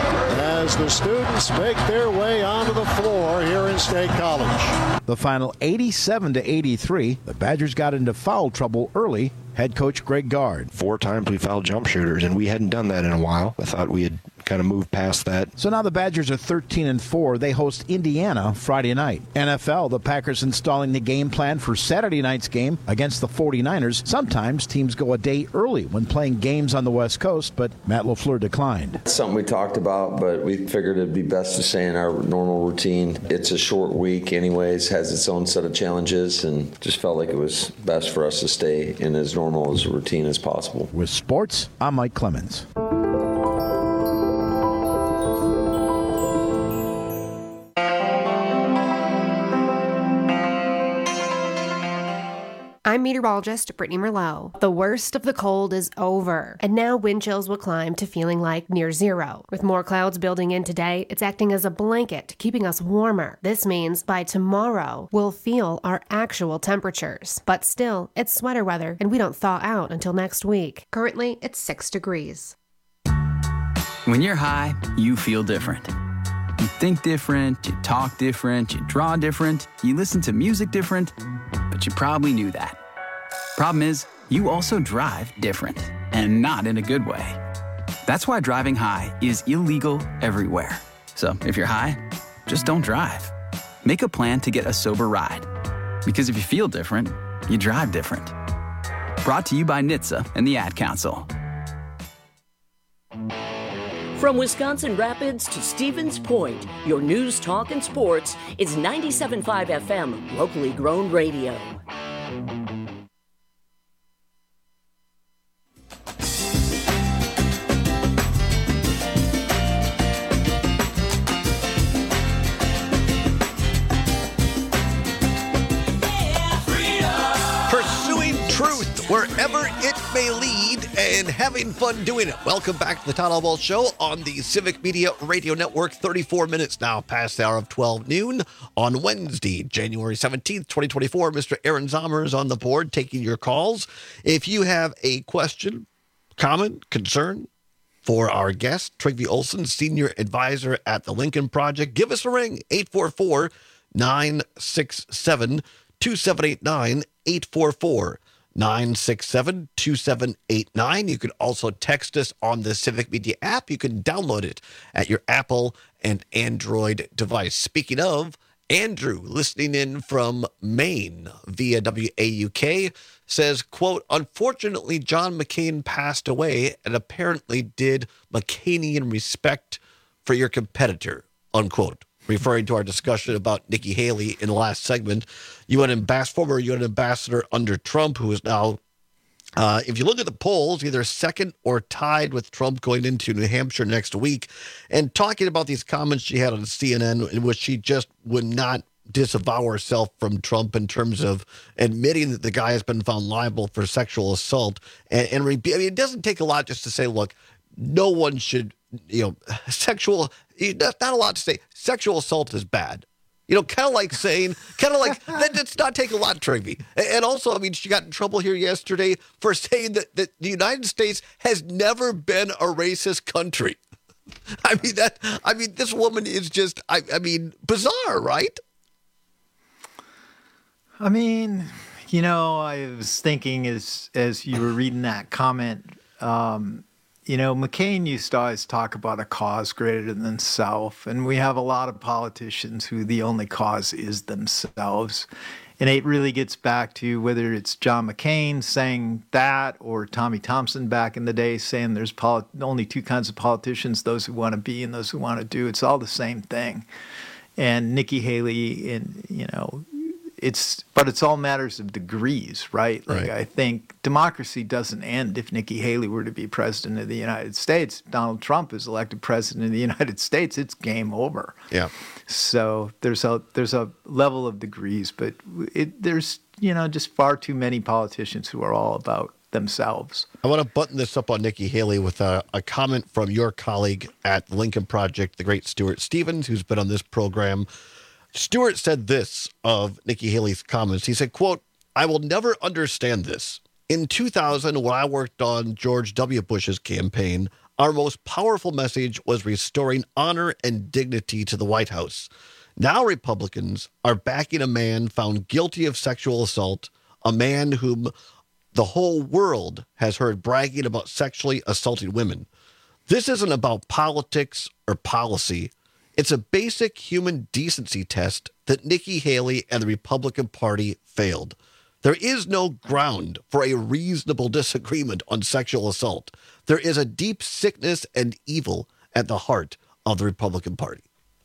as the students make their way onto the floor here in State College. The final eighty-seven to eighty-three. The Badgers got into foul trouble early. Head coach Greg Gard. Four times we fouled jump shooters, and we hadn't done that in a while. I thought we had kind of moved past that. So now the Badgers are thirteen and four. They host Indiana Friday night. N F L, the Packers installing the game plan for Saturday night's game against the forty-niners. Sometimes teams go a day early when playing games on the West Coast, but Matt LaFleur declined. It's something we talked about, but we figured it'd be best to stay in our normal routine. It's a short week anyways, has its own set of challenges, and just felt like it was best for us to stay in as normal as a routine as possible. With sports, I'm Mike Clemens. I'm meteorologist Brittany Merlot. The worst of the cold is over, and now wind chills will climb to feeling like near zero. With more clouds building in today, it's acting as a blanket, keeping us warmer. This means by tomorrow, we'll feel our actual temperatures. But still, it's sweater weather, and we don't thaw out until next week. Currently, it's six degrees. When you're high, you feel different. You think different, you talk different, you draw different, you listen to music different, but you probably knew that. Problem is, you also drive different, and not in a good way. That's why driving high is illegal everywhere. So if you're high, just don't drive. Make a plan to get a sober ride. Because if you feel different, you drive different. Brought to you by N H T S A and the Ad Council. From Wisconsin Rapids to Stevens Point, your news, talk, and sports is ninety-seven point five F M, locally grown radio. Pursuing truth wherever it may lead and having fun doing it. Welcome back to the Todd Alwell Show on the Civic Media Radio Network. thirty-four minutes now past the hour of twelve noon on Wednesday, January seventeenth, twenty twenty-four. Mister Aaron Zomer is on the board taking your calls. If you have a question, comment, concern for our guest, Trygve Olsen, Senior Advisor at the Lincoln Project, give us a ring, eight four four, nine six seven, two seven eight nine, eight four four, nine six seven, two seven eight nine. You can also text us on the Civic Media app. You can download it at your Apple and Android device. Speaking of, Andrew, listening in from Maine via W A U K, says, quote, unfortunately, John McCain passed away and apparently did McCainian respect for your competitor, unquote. Referring to our discussion about Nikki Haley in the last segment. You had an ambassador, former U N ambassador under Trump, who is now, uh, if you look at the polls, either second or tied with Trump going into New Hampshire next week, and talking about these comments she had on C N N in which she just would not disavow herself from Trump in terms of admitting that the guy has been found liable for sexual assault. And, and re- I mean, it doesn't take a lot just to say, look, no one should, you know, sexual, not, not a lot to say. Sexual assault is bad. You know, kind of like saying, kind of like, that does not take a lot, Trygve. And also, I mean, she got in trouble here yesterday for saying that, that the United States has never been a racist country. I mean, that, I mean, this woman is just, I, I mean, bizarre, right? I mean, you know, I was thinking as as you were reading that comment, um, you know, McCain used to always talk about a cause greater than self, and we have a lot of politicians who the only cause is themselves. And it really gets back to whether it's John McCain saying that or Tommy Thompson back in the day saying there's poli- only two kinds of politicians, those who want to be and those who want to do. It's all the same thing. And Nikki Haley, and you know, It's, but it's all matters of degrees, right? Like, right. I think democracy doesn't end if Nikki Haley were to be president of the United States. Donald Trump is elected president of the United States. It's game over. Yeah. So there's a there's a level of degrees, but it, there's you know just far too many politicians who are all about themselves. I want to button this up on Nikki Haley with a, a comment from your colleague at the Lincoln Project, the great Stuart Stevens, who's been on this program. Stewart said this of Nikki Haley's comments. He said, quote, I will never understand this. In two thousand, when I worked on George W. Bush's campaign, our most powerful message was restoring honor and dignity to the White House. Now Republicans are backing a man found guilty of sexual assault, a man whom the whole world has heard bragging about sexually assaulting women. This isn't about politics or policy. It's a basic human decency test that Nikki Haley and the Republican Party failed. There is no ground for a reasonable disagreement on sexual assault. There is a deep sickness and evil at the heart of the Republican Party.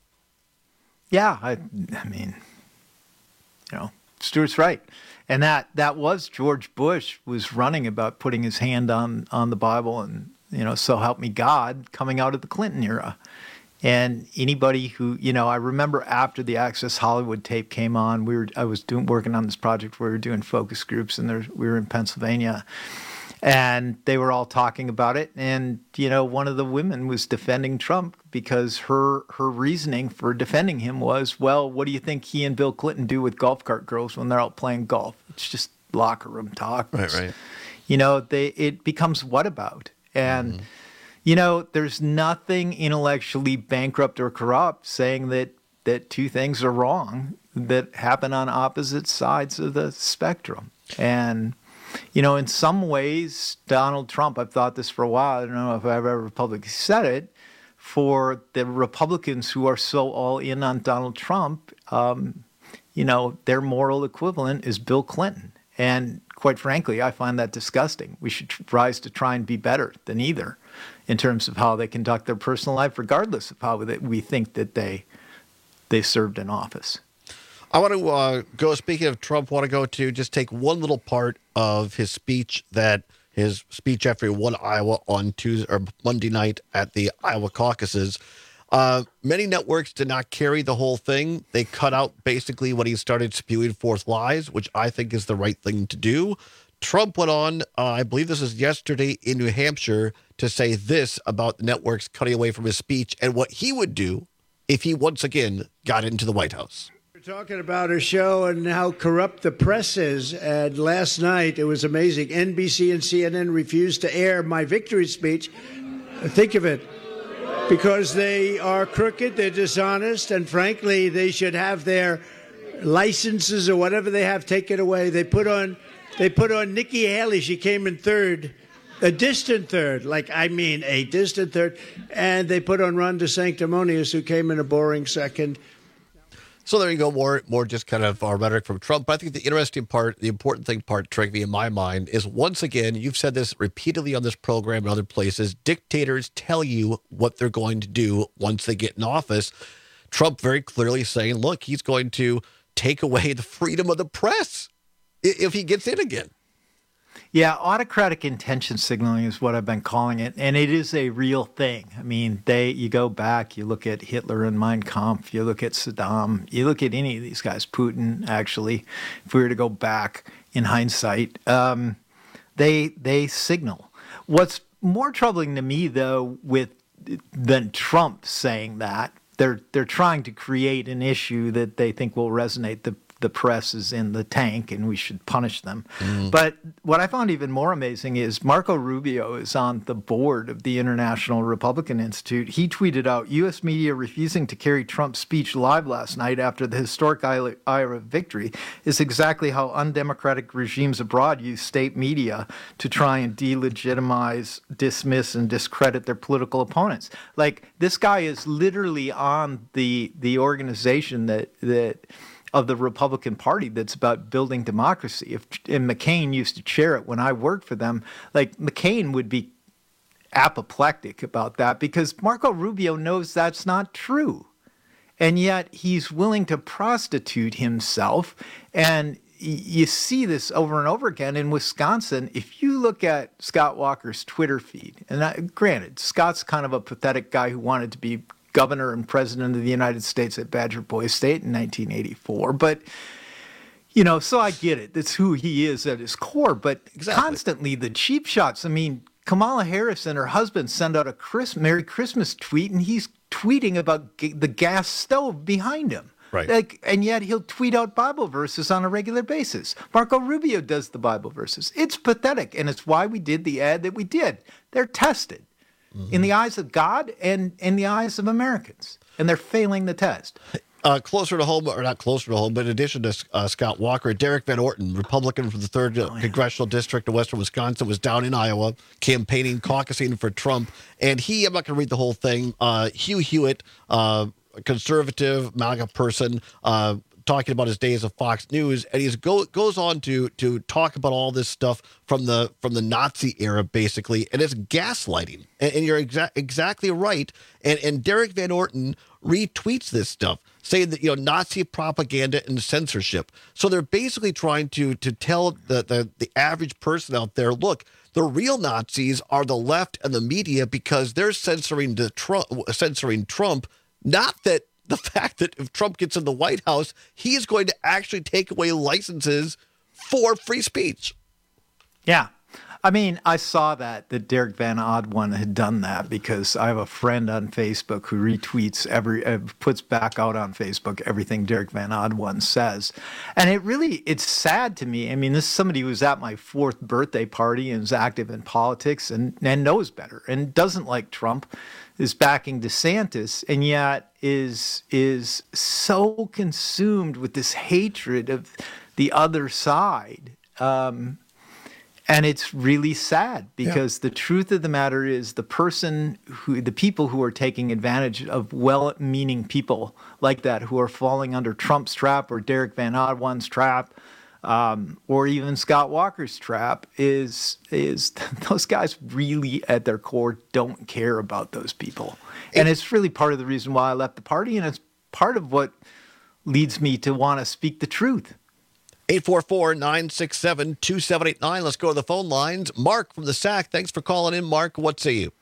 Yeah, I, I mean, you know, Stuart's right. And that, that was George Bush was running about putting his hand on, on the Bible and, you know, so help me God, coming out of the Clinton era. And anybody who, you know, I remember after the Access Hollywood tape came on, we were, I was doing, working on this project where we were doing focus groups, and there, we were in Pennsylvania, and they were all talking about it. And, you know, one of the women was defending Trump because her, her reasoning for defending him was, well, what do you think he and Bill Clinton do with golf cart girls when they're out playing golf? It's just locker room talk. Right, right. You know, they, it becomes what about? And, mm-hmm. You know, there's nothing intellectually bankrupt or corrupt saying that, that two things are wrong that happen on opposite sides of the spectrum. And, you know, in some ways, Donald Trump, I've thought this for a while, I don't know if I've ever publicly said it, for the Republicans who are so all in on Donald Trump, um, you know, their moral equivalent is Bill Clinton. And quite frankly, I find that disgusting. We should rise to try and be better than either in terms of how they conduct their personal life, regardless of how we think that they they served in office. I want to uh, go, speaking of Trump, want to go to just take one little part of his speech, that his speech after he won Iowa on Tuesday or Monday night at the Iowa caucuses. Uh, many networks did not carry the whole thing. They cut out basically when he started spewing forth lies, which I think is the right thing to do. Trump went on, uh, I believe this is yesterday in New Hampshire, to say this about the networks cutting away from his speech and what he would do if he once again got into the White House. We're talking about her show and how corrupt the press is. And last night, it was amazing. N B C and C N N refused to air my victory speech. Think of it. Because they are crooked, they're dishonest, and frankly, they should have their licenses or whatever they have taken away. They put on, they put on Nikki Haley. She came in third, a distant third, like I mean a distant third, and they put on Ron DeSanctimonious, who came in a boring second. So there you go, more more just kind of our rhetoric from Trump. But I think the interesting part, the important thing part, Trygve, in my mind, is once again, you've said this repeatedly on this program and other places, dictators tell you what they're going to do once they get in office. Trump very clearly saying, look, he's going to take away the freedom of the press if he gets in again. Yeah, autocratic intention signaling is what I've been calling it, and it is a real thing. I mean, they you go back, you look at Hitler and Mein Kampf, you look at Saddam, you look at any of these guys, Putin, actually, if we were to go back in hindsight, um, they they signal. What's more troubling to me, though, with than Trump saying that, they're they're trying to create an issue that they think will resonate. The the press is in the tank and we should punish them. Mm. But what I found even more amazing is Marco Rubio is on the board of the International Republican Institute. He tweeted out, U S media refusing to carry Trump's speech live last night after the historic Iowa victory is exactly how undemocratic regimes abroad use state media to try and delegitimize, dismiss, and discredit their political opponents. Like, this guy is literally on the the organization that that of the Republican Party that's about building democracy. If and McCain used to chair it when I worked for them, like McCain would be apoplectic about that because Marco Rubio knows that's not true. And yet he's willing to prostitute himself. And you see this over and over again in Wisconsin. If you look at Scott Walker's Twitter feed, and I, granted, Scott's kind of a pathetic guy who wanted to be governor and president of the United States at Badger Boys State in nineteen eighty-four. But, you know, so I get it. That's who he is at his core. But exactly. Constantly the cheap shots. I mean, Kamala Harris and her husband send out a Chris, Merry Christmas tweet, and he's tweeting about g- the gas stove behind him. Right. Like, and yet he'll tweet out Bible verses on a regular basis. Marco Rubio does the Bible verses. It's pathetic, and it's why we did the ad that we did. They're tested. Mm-hmm. In the eyes of God and in the eyes of Americans. And they're failing the test. Uh, closer to home, or not closer to home, but in addition to uh, Scott Walker, Derek Van Orton, Republican from the third oh, yeah. Congressional District of Western Wisconsin, was down in Iowa campaigning, caucusing for Trump. And he, I'm not going to read the whole thing, uh, Hugh Hewitt, uh, conservative MAGA person, uh, talking about his days of Fox News, and he go, goes on to to talk about all this stuff from the from the Nazi era, basically, and it's gaslighting. And, and you're exa- exactly right. And and Derek Van Orton retweets this stuff, saying that, you know, Nazi propaganda and censorship. So they're basically trying to to tell the the, the average person out there, look, the real Nazis are the left and the media because they're censoring the Trump, censoring Trump, not that. The fact that if Trump gets in the White House, he is going to actually take away licenses for free speech. Yeah. I mean, I saw that, that Derek Van Oddone had done that because I have a friend on Facebook who retweets every, uh, puts back out on Facebook everything Derek Van Oddone says. And it really, it's sad to me. I mean, this is somebody who was at my fourth birthday party and is active in politics and, and knows better and doesn't like Trump, is backing DeSantis, and yet is is so consumed with this hatred of the other side. Um, and it's really sad because yeah. the truth of the matter is the person who, the people who are taking advantage of well-meaning people like that who are falling under Trump's trap or Derek Van Oddone's trap, Um, or even Scott Walker's trap is is those guys really at their core don't care about those people. And it's really part of the reason why I left the party, and it's part of what leads me to want to speak the truth. eight four four, nine six seven, two seven eight nine. Let's go to the phone lines. Mark from the S A C. Thanks for calling in, Mark. What say you?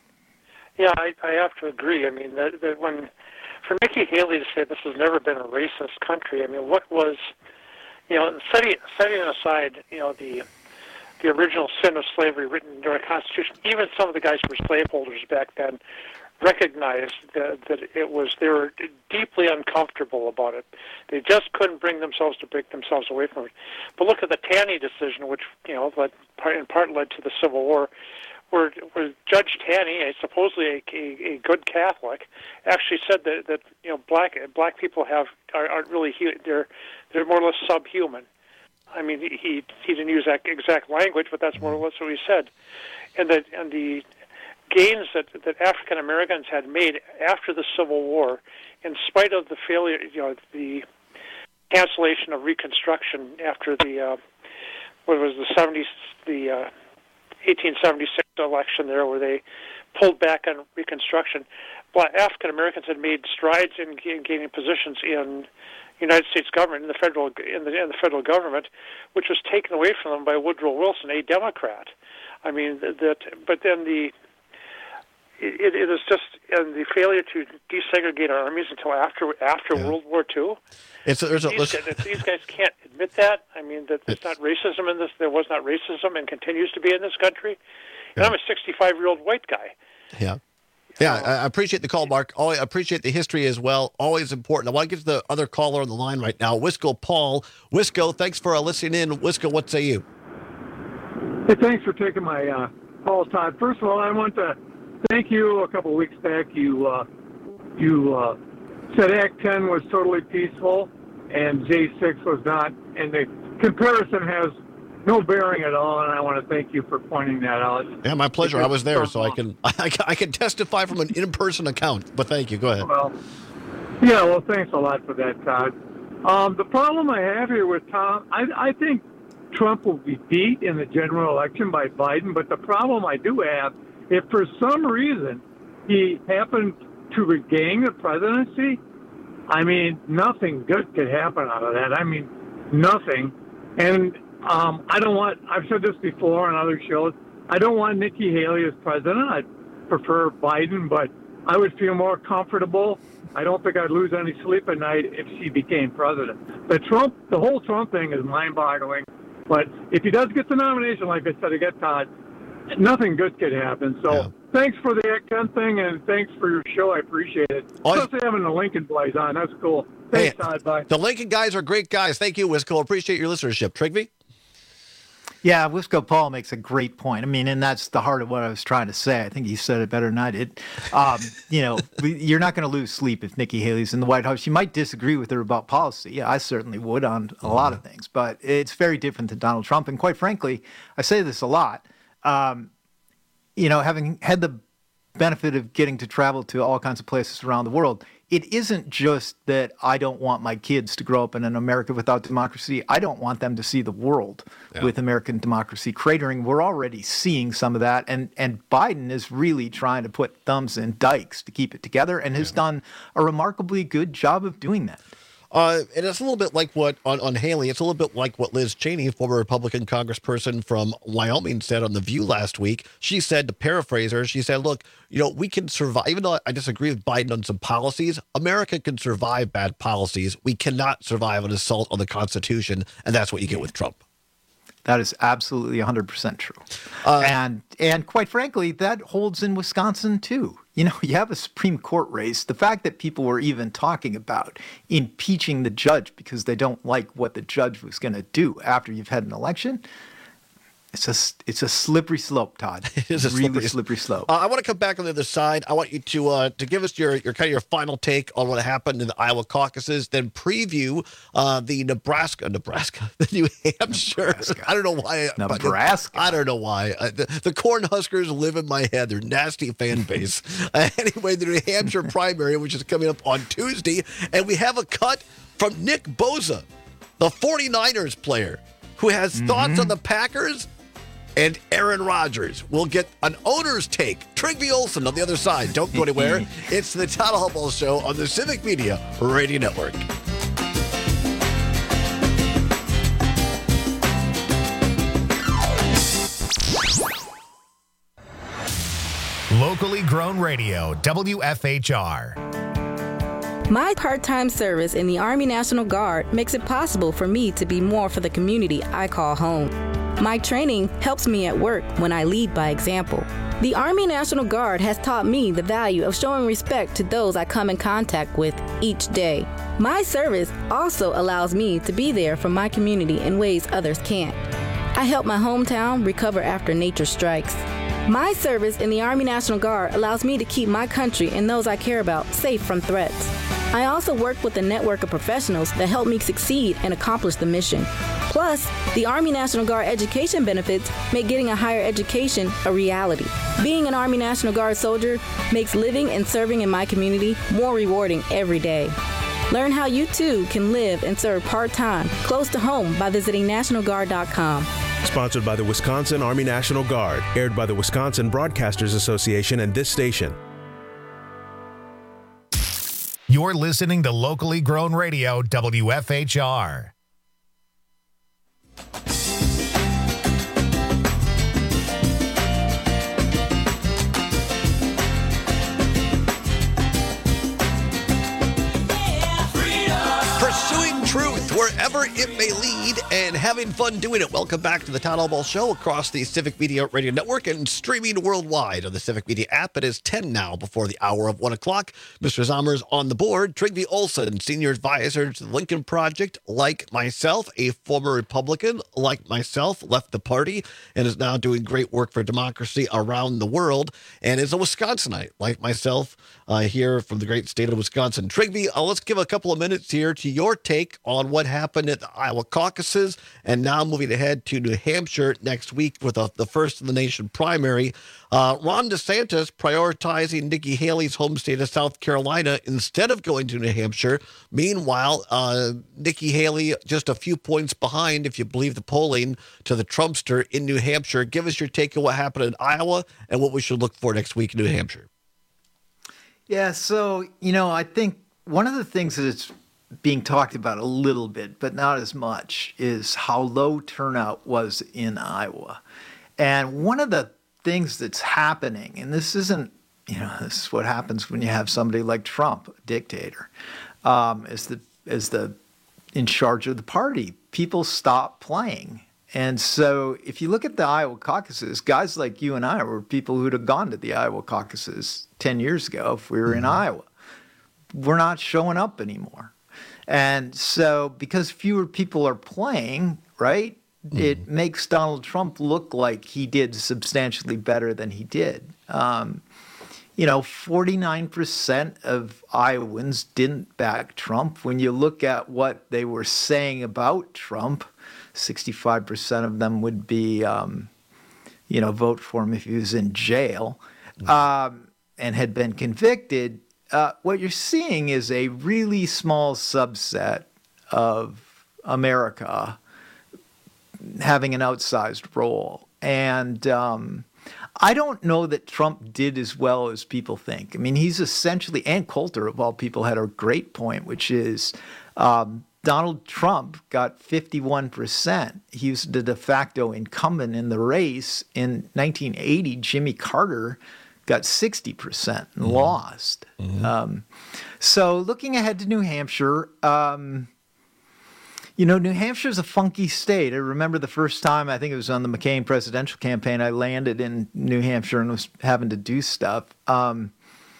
Yeah, I, I have to agree. I mean, that, that when for Nikki Haley to say this has never been a racist country, I mean, what was... You know, setting setting aside, you know, the the original sin of slavery written into our Constitution. Even some of the guys who were slaveholders back then recognized that, that it was, they were deeply uncomfortable about it. They just couldn't bring themselves to break themselves away from it. But look at the Taney decision, which, you know, led, in part led to the Civil War, where, where Judge Taney, a supposedly a, a, a good Catholic, actually said that, that you know black black people have are, aren't really they're they're more or less subhuman. I mean, he he didn't use that exact language, but that's more or less what he said. And that and the gains that that African Americans had made after the Civil War, in spite of the failure, you know, the cancellation of Reconstruction after the uh, what was the seventies the uh, eighteen seventy-six election there, where they pulled back on Reconstruction. Black African Americans had made strides in, in gaining positions in United States government, in the federal in the, in the federal government, which was taken away from them by Woodrow Wilson, a Democrat. I mean that, but then the it, it is just and the failure to desegregate our armies until after after yeah. World War Two. It's there's a, these, guys, these guys can't admit that. I mean that there's not racism in this. There was not racism and continues to be in this country. And yeah. I'm a sixty-five-year-old white guy. Yeah. Yeah, I appreciate the call, Mark. I appreciate the history as well. Always important. I want to get to the other caller on the line right now, Wisco Paul. Wisco, thanks for uh, listening in. Wisco, what say you? Hey, thanks for taking my uh, call, Todd. First of all, I want to thank you. A couple of weeks back, you uh, you uh, said Act ten was totally peaceful and J six was not, and the comparison has no bearing at all, and I want to thank you for pointing that out. Yeah, my pleasure. Because I was there, so I can I, I can testify from an in-person account. But thank you. Go ahead. Well, yeah, well, thanks a lot for that, Todd. Um, the problem I have here with Tom, I, I think Trump will be beat in the general election by Biden, but the problem I do have, if for some reason he happened to regain the presidency, I mean, nothing good could happen out of that. I mean, nothing. And Um, I don't want, I've said this before on other shows, I don't want Nikki Haley as president. I'd prefer Biden, but I would feel more comfortable. I don't think I'd lose any sleep at night if she became president. The Trump, the whole Trump thing is mind-boggling. But if he does get the nomination, like I said, again, Todd, nothing good could happen. So yeah. Thanks for the Act ten thing, and thanks for your show. I appreciate it. Especially having the Lincoln boys on. That's cool. Thanks, hey, Todd. Bye. The Lincoln guys are great guys. Thank you, Wisco. Appreciate your listenership. Trigby? Yeah, Wisco Paul makes a great point. I mean, and that's the heart of what I was trying to say. I think he said it better than I did. Um, you know, you're not going to lose sleep if Nikki Haley's in the White House. You might disagree with her about policy. Yeah, I certainly would on a lot of things, but it's very different than Donald Trump. And quite frankly, I say this a lot. Um, you know, having had the benefit of getting to travel to all kinds of places around the world, it isn't just that I don't want my kids to grow up in an America without democracy. I don't want them to see the world yeah. with American democracy cratering. We're already seeing some of that. And, and Biden is really trying to put thumbs in dikes to keep it together and has yeah. done a remarkably good job of doing that. Uh, and it's a little bit like what, on, on Haley, it's a little bit like what Liz Cheney, former Republican congressperson from Wyoming, said on The View last week. She said, to paraphrase her, she said, look, you know, we can survive, even though I disagree with Biden on some policies, America can survive bad policies. We cannot survive an assault on the Constitution, and that's what you get with Trump. That is absolutely one hundred percent true. Uh, and and quite frankly, that holds in Wisconsin, too. You know, you have a Supreme Court race. The fact that people were even talking about impeaching the judge because they don't like what the judge was going to do after you've had an election, it's a, it's a slippery slope, Todd. It is a really slippery, slippery slope. Uh, I want to come back on the other side. I want you to uh, to give us your, your kind of your final take on what happened in the Iowa caucuses, then preview uh, the Nebraska, Nebraska, the New Hampshire. Nebraska. I don't know why. Nebraska. I don't know why. Uh, the, the Cornhuskers live in my head. They're nasty fan base. uh, anyway, the New Hampshire primary, which is coming up on Tuesday, and we have a cut from Nick Bosa, the forty-niners player, who has mm-hmm. thoughts on the Packers and Aaron Rodgers. We'll get an owner's take. Trigby Olson on the other side. Don't go anywhere. It's the Todd Hubble Show on the Civic Media Radio Network. Locally grown radio, W F H R. My part-time service in the Army National Guard makes it possible for me to be more for the community I call home. My training helps me at work when I lead by example. The Army National Guard has taught me the value of showing respect to those I come in contact with each day. My service also allows me to be there for my community in ways others can't. I help my hometown recover after nature strikes. My service in the Army National Guard allows me to keep my country and those I care about safe from threats. I also work with a network of professionals that help me succeed and accomplish the mission. Plus, the Army National Guard education benefits make getting a higher education a reality. Being an Army National Guard soldier makes living and serving in my community more rewarding every day. Learn how you too can live and serve part-time close to home by visiting national guard dot com. Sponsored by the Wisconsin Army National Guard. Aired by the Wisconsin Broadcasters Association and this station. You're listening to locally grown radio, W F H R. Pursuing truth wherever it may lead and having fun doing it. Welcome back to the Town Hall Ball Show across the Civic Media Radio Network and streaming worldwide on the Civic Media app. It is ten now before the hour of one o'clock. Mister Zommer's on the board. Trygve Olson, Senior Advisor to the Lincoln Project, like myself, a former Republican, like myself, left the party and is now doing great work for democracy around the world and is a Wisconsinite, like myself, uh, here from the great state of Wisconsin. Trygve, uh, let's give a couple of minutes here to your take on what happened at the Iowa caucuses and now moving ahead to New Hampshire next week with a, the first in the nation primary. Uh, Ron DeSantis prioritizing Nikki Haley's home state of South Carolina instead of going to New Hampshire. Meanwhile, uh, Nikki Haley just a few points behind, if you believe the polling, to the Trumpster in New Hampshire. Give us your take on what happened in Iowa and what we should look for next week in New Hampshire. Yeah, so, you know, I think one of the things that it's being talked about a little bit, but not as much, is how low turnout was in Iowa. And one of the things that's happening, and this isn't, you know, this is what happens when you have somebody like Trump, a dictator, um, as the as the in charge of the party. People stop playing. And so if you look at the Iowa caucuses, guys like you and I were people who'd have gone to the Iowa caucuses ten years ago if we were mm-hmm. in Iowa. We're not showing up anymore. And so because fewer people are playing, right, mm. it makes Donald Trump look like he did substantially better than he did. Um, you know, forty-nine percent of Iowans didn't back Trump. When you look at what they were saying about Trump, sixty-five percent of them would be, um, you know, vote for him if he was in jail um, and had been convicted. Uh, what you're seeing is a really small subset of America having an outsized role. And um, I don't know that Trump did as well as people think. I mean, he's essentially, and Coulter, of all people, had a great point, which is um, Donald Trump got fifty-one percent. He was the de facto incumbent in the race. In nineteen eighty, Jimmy Carter got sixty percent and mm-hmm. lost. Mm-hmm. Um, so looking ahead to New Hampshire, um, you know, New Hampshire's a funky state. I remember the first time, I think it was on the McCain presidential campaign, I landed in New Hampshire and was having to do stuff. Um,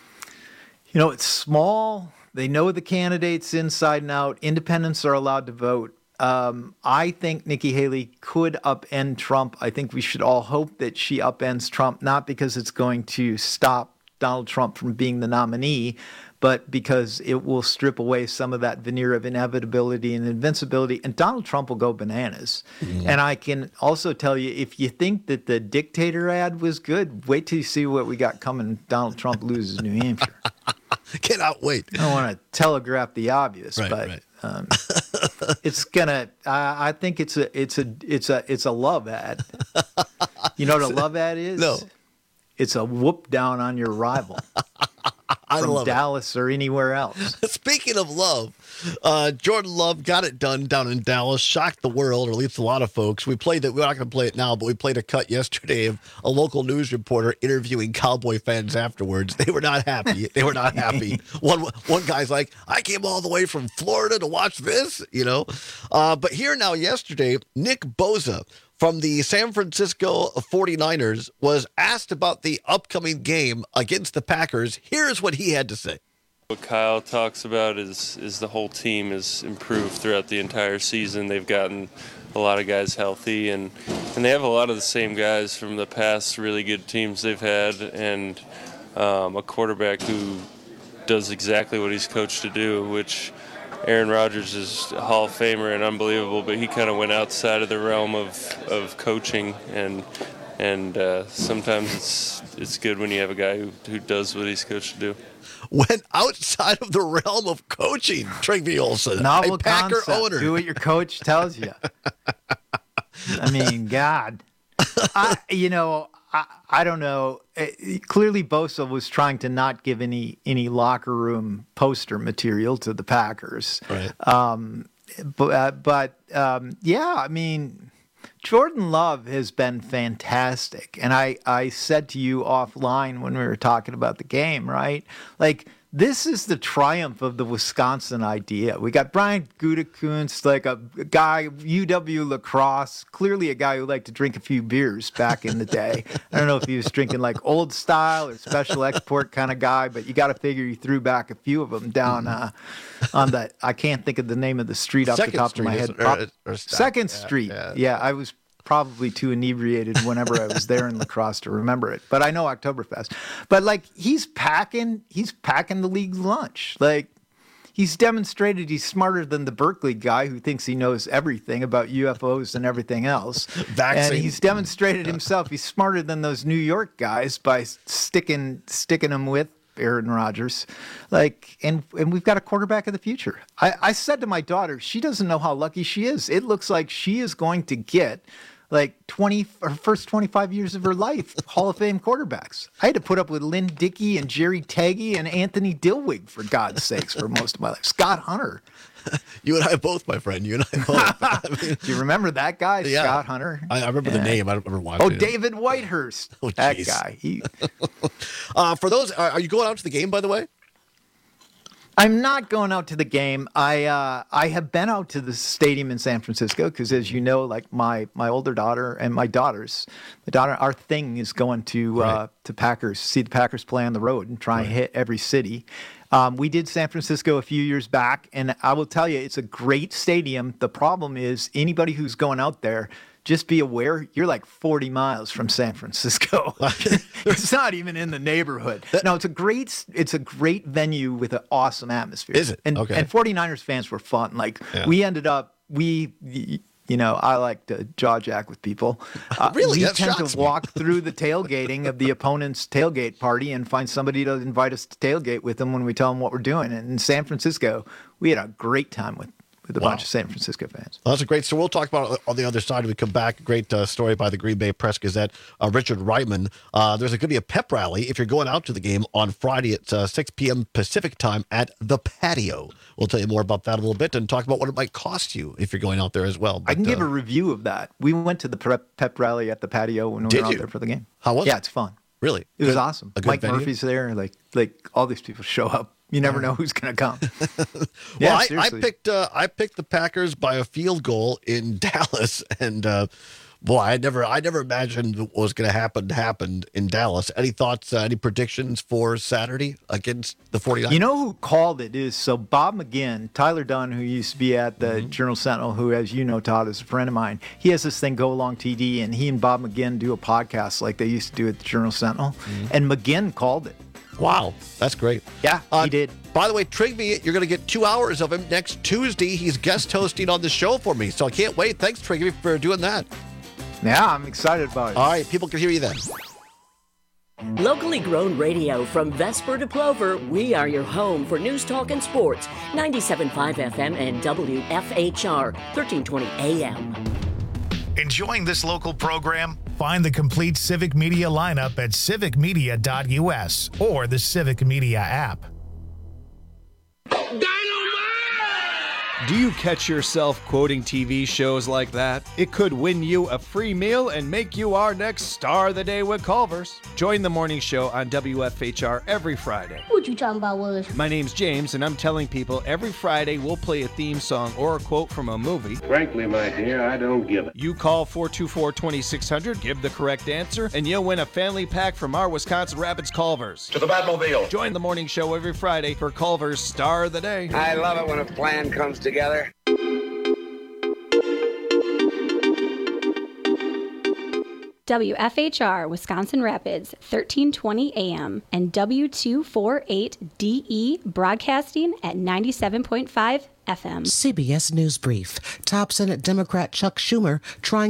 you know, it's small. They know the candidates inside and out. Independents are allowed to vote. Um, I think Nikki Haley could upend Trump. I think we should all hope that she upends Trump, not because it's going to stop Donald Trump from being the nominee, but because it will strip away some of that veneer of inevitability and invincibility, and Donald Trump will go bananas. Mm-hmm. And I can also tell you, if you think that the dictator ad was good, wait till you see what we got coming. Donald Trump loses New Hampshire. Cannot wait. I don't want to telegraph the obvious, right, but right. Um, it's gonna. I, I think it's a. It's a. It's a. It's a love ad. You know what a love ad is? No. It's a whoop down on your rival. I from love Dallas it. Or anywhere else. Speaking of love, uh, Jordan Love got it done down in Dallas, shocked the world, or at least a lot of folks. We played it. We're not going to play it now, but we played a cut yesterday of a local news reporter interviewing Cowboy fans afterwards. They were not happy. They were not happy. one one guy's like, I came all the way from Florida to watch this, you know. Uh, but here now yesterday, Nick Bosa, from the San Francisco forty-niners was asked about the upcoming game against the Packers. Here's what he had to say. What Kyle talks about is is the whole team has improved throughout the entire season. They've gotten a lot of guys healthy, and, and they have a lot of the same guys from the past really good teams they've had, and um, a quarterback who does exactly what he's coached to do, which Aaron Rodgers is a Hall of Famer and unbelievable, but he kind of went outside of the realm of, of coaching, and and uh, sometimes it's it's good when you have a guy who, who does what he's coached to do. Went outside of the realm of coaching, Trygve Olsen. Novel a Packer concept. owner. Do what your coach tells you. I mean, God. I, you know, I, I don't know. It, clearly, Bosa was trying to not give any any locker room poster material to the Packers. Right. Um, but uh, but um, yeah, I mean, Jordan Love has been fantastic. And I, I said to you offline when we were talking about the game, right? Like, this is the triumph of the Wisconsin idea. We got Brian Gutekunst, like a, a guy, U W lacrosse, clearly a guy who liked to drink a few beers back in the day. I don't know if he was drinking like old style or special export kind of guy, but you got to figure he threw back a few of them down uh, on that. I can't think of the name of the street off Second the top Street, of my head. or- or Second yeah, Street. yeah. Yeah, I was probably too inebriated whenever I was there in lacrosse to remember it. But I know Oktoberfest. But like he's packing, he's packing the league's lunch. Like he's demonstrated he's smarter than the Berkeley guy who thinks he knows everything about U F Os and everything else. Vaccine. And he's demonstrated himself he's smarter than those New York guys by sticking sticking them with Aaron Rodgers. Like, and and we've got a quarterback of the future. I, I said to my daughter, she doesn't know how lucky she is. It looks like she is going to get like twenty, her first twenty-five years of her life, Hall of Fame quarterbacks. I had to put up with Lynn Dickey and Jerry Taggy and Anthony Dilwig, for God's sakes, for most of my life. Scott Hunter. You and I both, my friend. You and I both. I mean, do you remember that guy, yeah, Scott Hunter? I, I remember Yeah. the name. I don't remember watching Oh, it. David Whitehurst. Oh, that geez. guy. He, uh, for those, are, are you going out to the game, by the way? I'm not going out to the game. I uh, I have been out to the stadium in San Francisco because, as you know, like my, my older daughter and my daughters, the daughter, our thing is going to uh, to Packers, see the Packers play on the road and try and hit every city. Um, we did San Francisco a few years back, and I will tell you, it's a great stadium. The problem is anybody who's going out there, just be aware, you're like forty miles from San Francisco. It's not even in the neighborhood. No, it's a great it's a great venue with an awesome atmosphere. Is it? And, Okay. and forty-niners fans were fun. Like, Yeah. we ended up, we, you know, I like to jaw jack with people. Uh, Really? We That tend shocks to me. walk through the tailgating of the opponent's tailgate party and find somebody to invite us to tailgate with them when we tell them what we're doing. And in San Francisco, we had a great time with with a Wow. bunch of San Francisco fans. Well, that's a great story. We'll talk about it on the other side when we come back. A great uh, story by the Green Bay Press Gazette. Uh, Richard Reitman. Uh, there's going to be a pep rally if you're going out to the game on Friday at uh, six p.m. Pacific time at the Patio. We'll tell you more about that a little bit and talk about what it might cost you if you're going out there as well. I can But, give uh, a review of that. We went to the prep, pep rally at the Patio when we Did were out you? there for the game. How was yeah, it? it's fun. Really? It was Good- awesome. a good Mike venue? Murphy's there. Like like all these people show up. You never know who's going to come. Well, Yeah, I, I seriously. picked uh, I picked the Packers by a field goal in Dallas, and uh, boy, I never I never imagined what was going to happen happened in Dallas. Any thoughts? Uh, any predictions for Saturday against the forty-niners? You know who called it is so Bob McGinn, Tyler Dunn, who used to be at the Mm-hmm. Journal Sentinel, who, as you know, Todd, is a friend of mine. He has this thing, Go Along T D, and he and Bob McGinn do a podcast like they used to do at the Journal Sentinel. Mm-hmm. And McGinn called it. Wow, that's great. Yeah, Uh, he did. By the way, Trygve, you're going to get two hours of him next Tuesday. He's guest hosting on the show for me, so I can't wait. Thanks, Trygve, for doing that. Yeah, I'm excited about it. All right, people can hear you then. Locally grown radio from Vesper to Plover, we are your home for news, talk, and sports. ninety-seven point five F M and W F H R, thirteen twenty A M. Enjoying this local program? Find the complete Civic Media lineup at civic media dot U S or the Civic Media app. Do you catch yourself quoting T V shows like that? It could win you a free meal and make you our next star of the day with Culver's. Join the morning show on W F H R every Friday. What you talking about, Willis? My name's James, and I'm telling people every Friday we'll play a theme song or a quote from a movie. Frankly, my dear, I don't give it. You call four two four, two six zero zero, give the correct answer, and you'll win a family pack from our Wisconsin Rapids Culver's. To the Batmobile. Join the morning show every Friday for Culver's Star of the Day. I love it when a plan comes together. W F H R Wisconsin Rapids, thirteen twenty A M, and W two forty-eight D E broadcasting at ninety-seven point five F M. C B S News Brief. Top Senate Democrat Chuck Schumer trying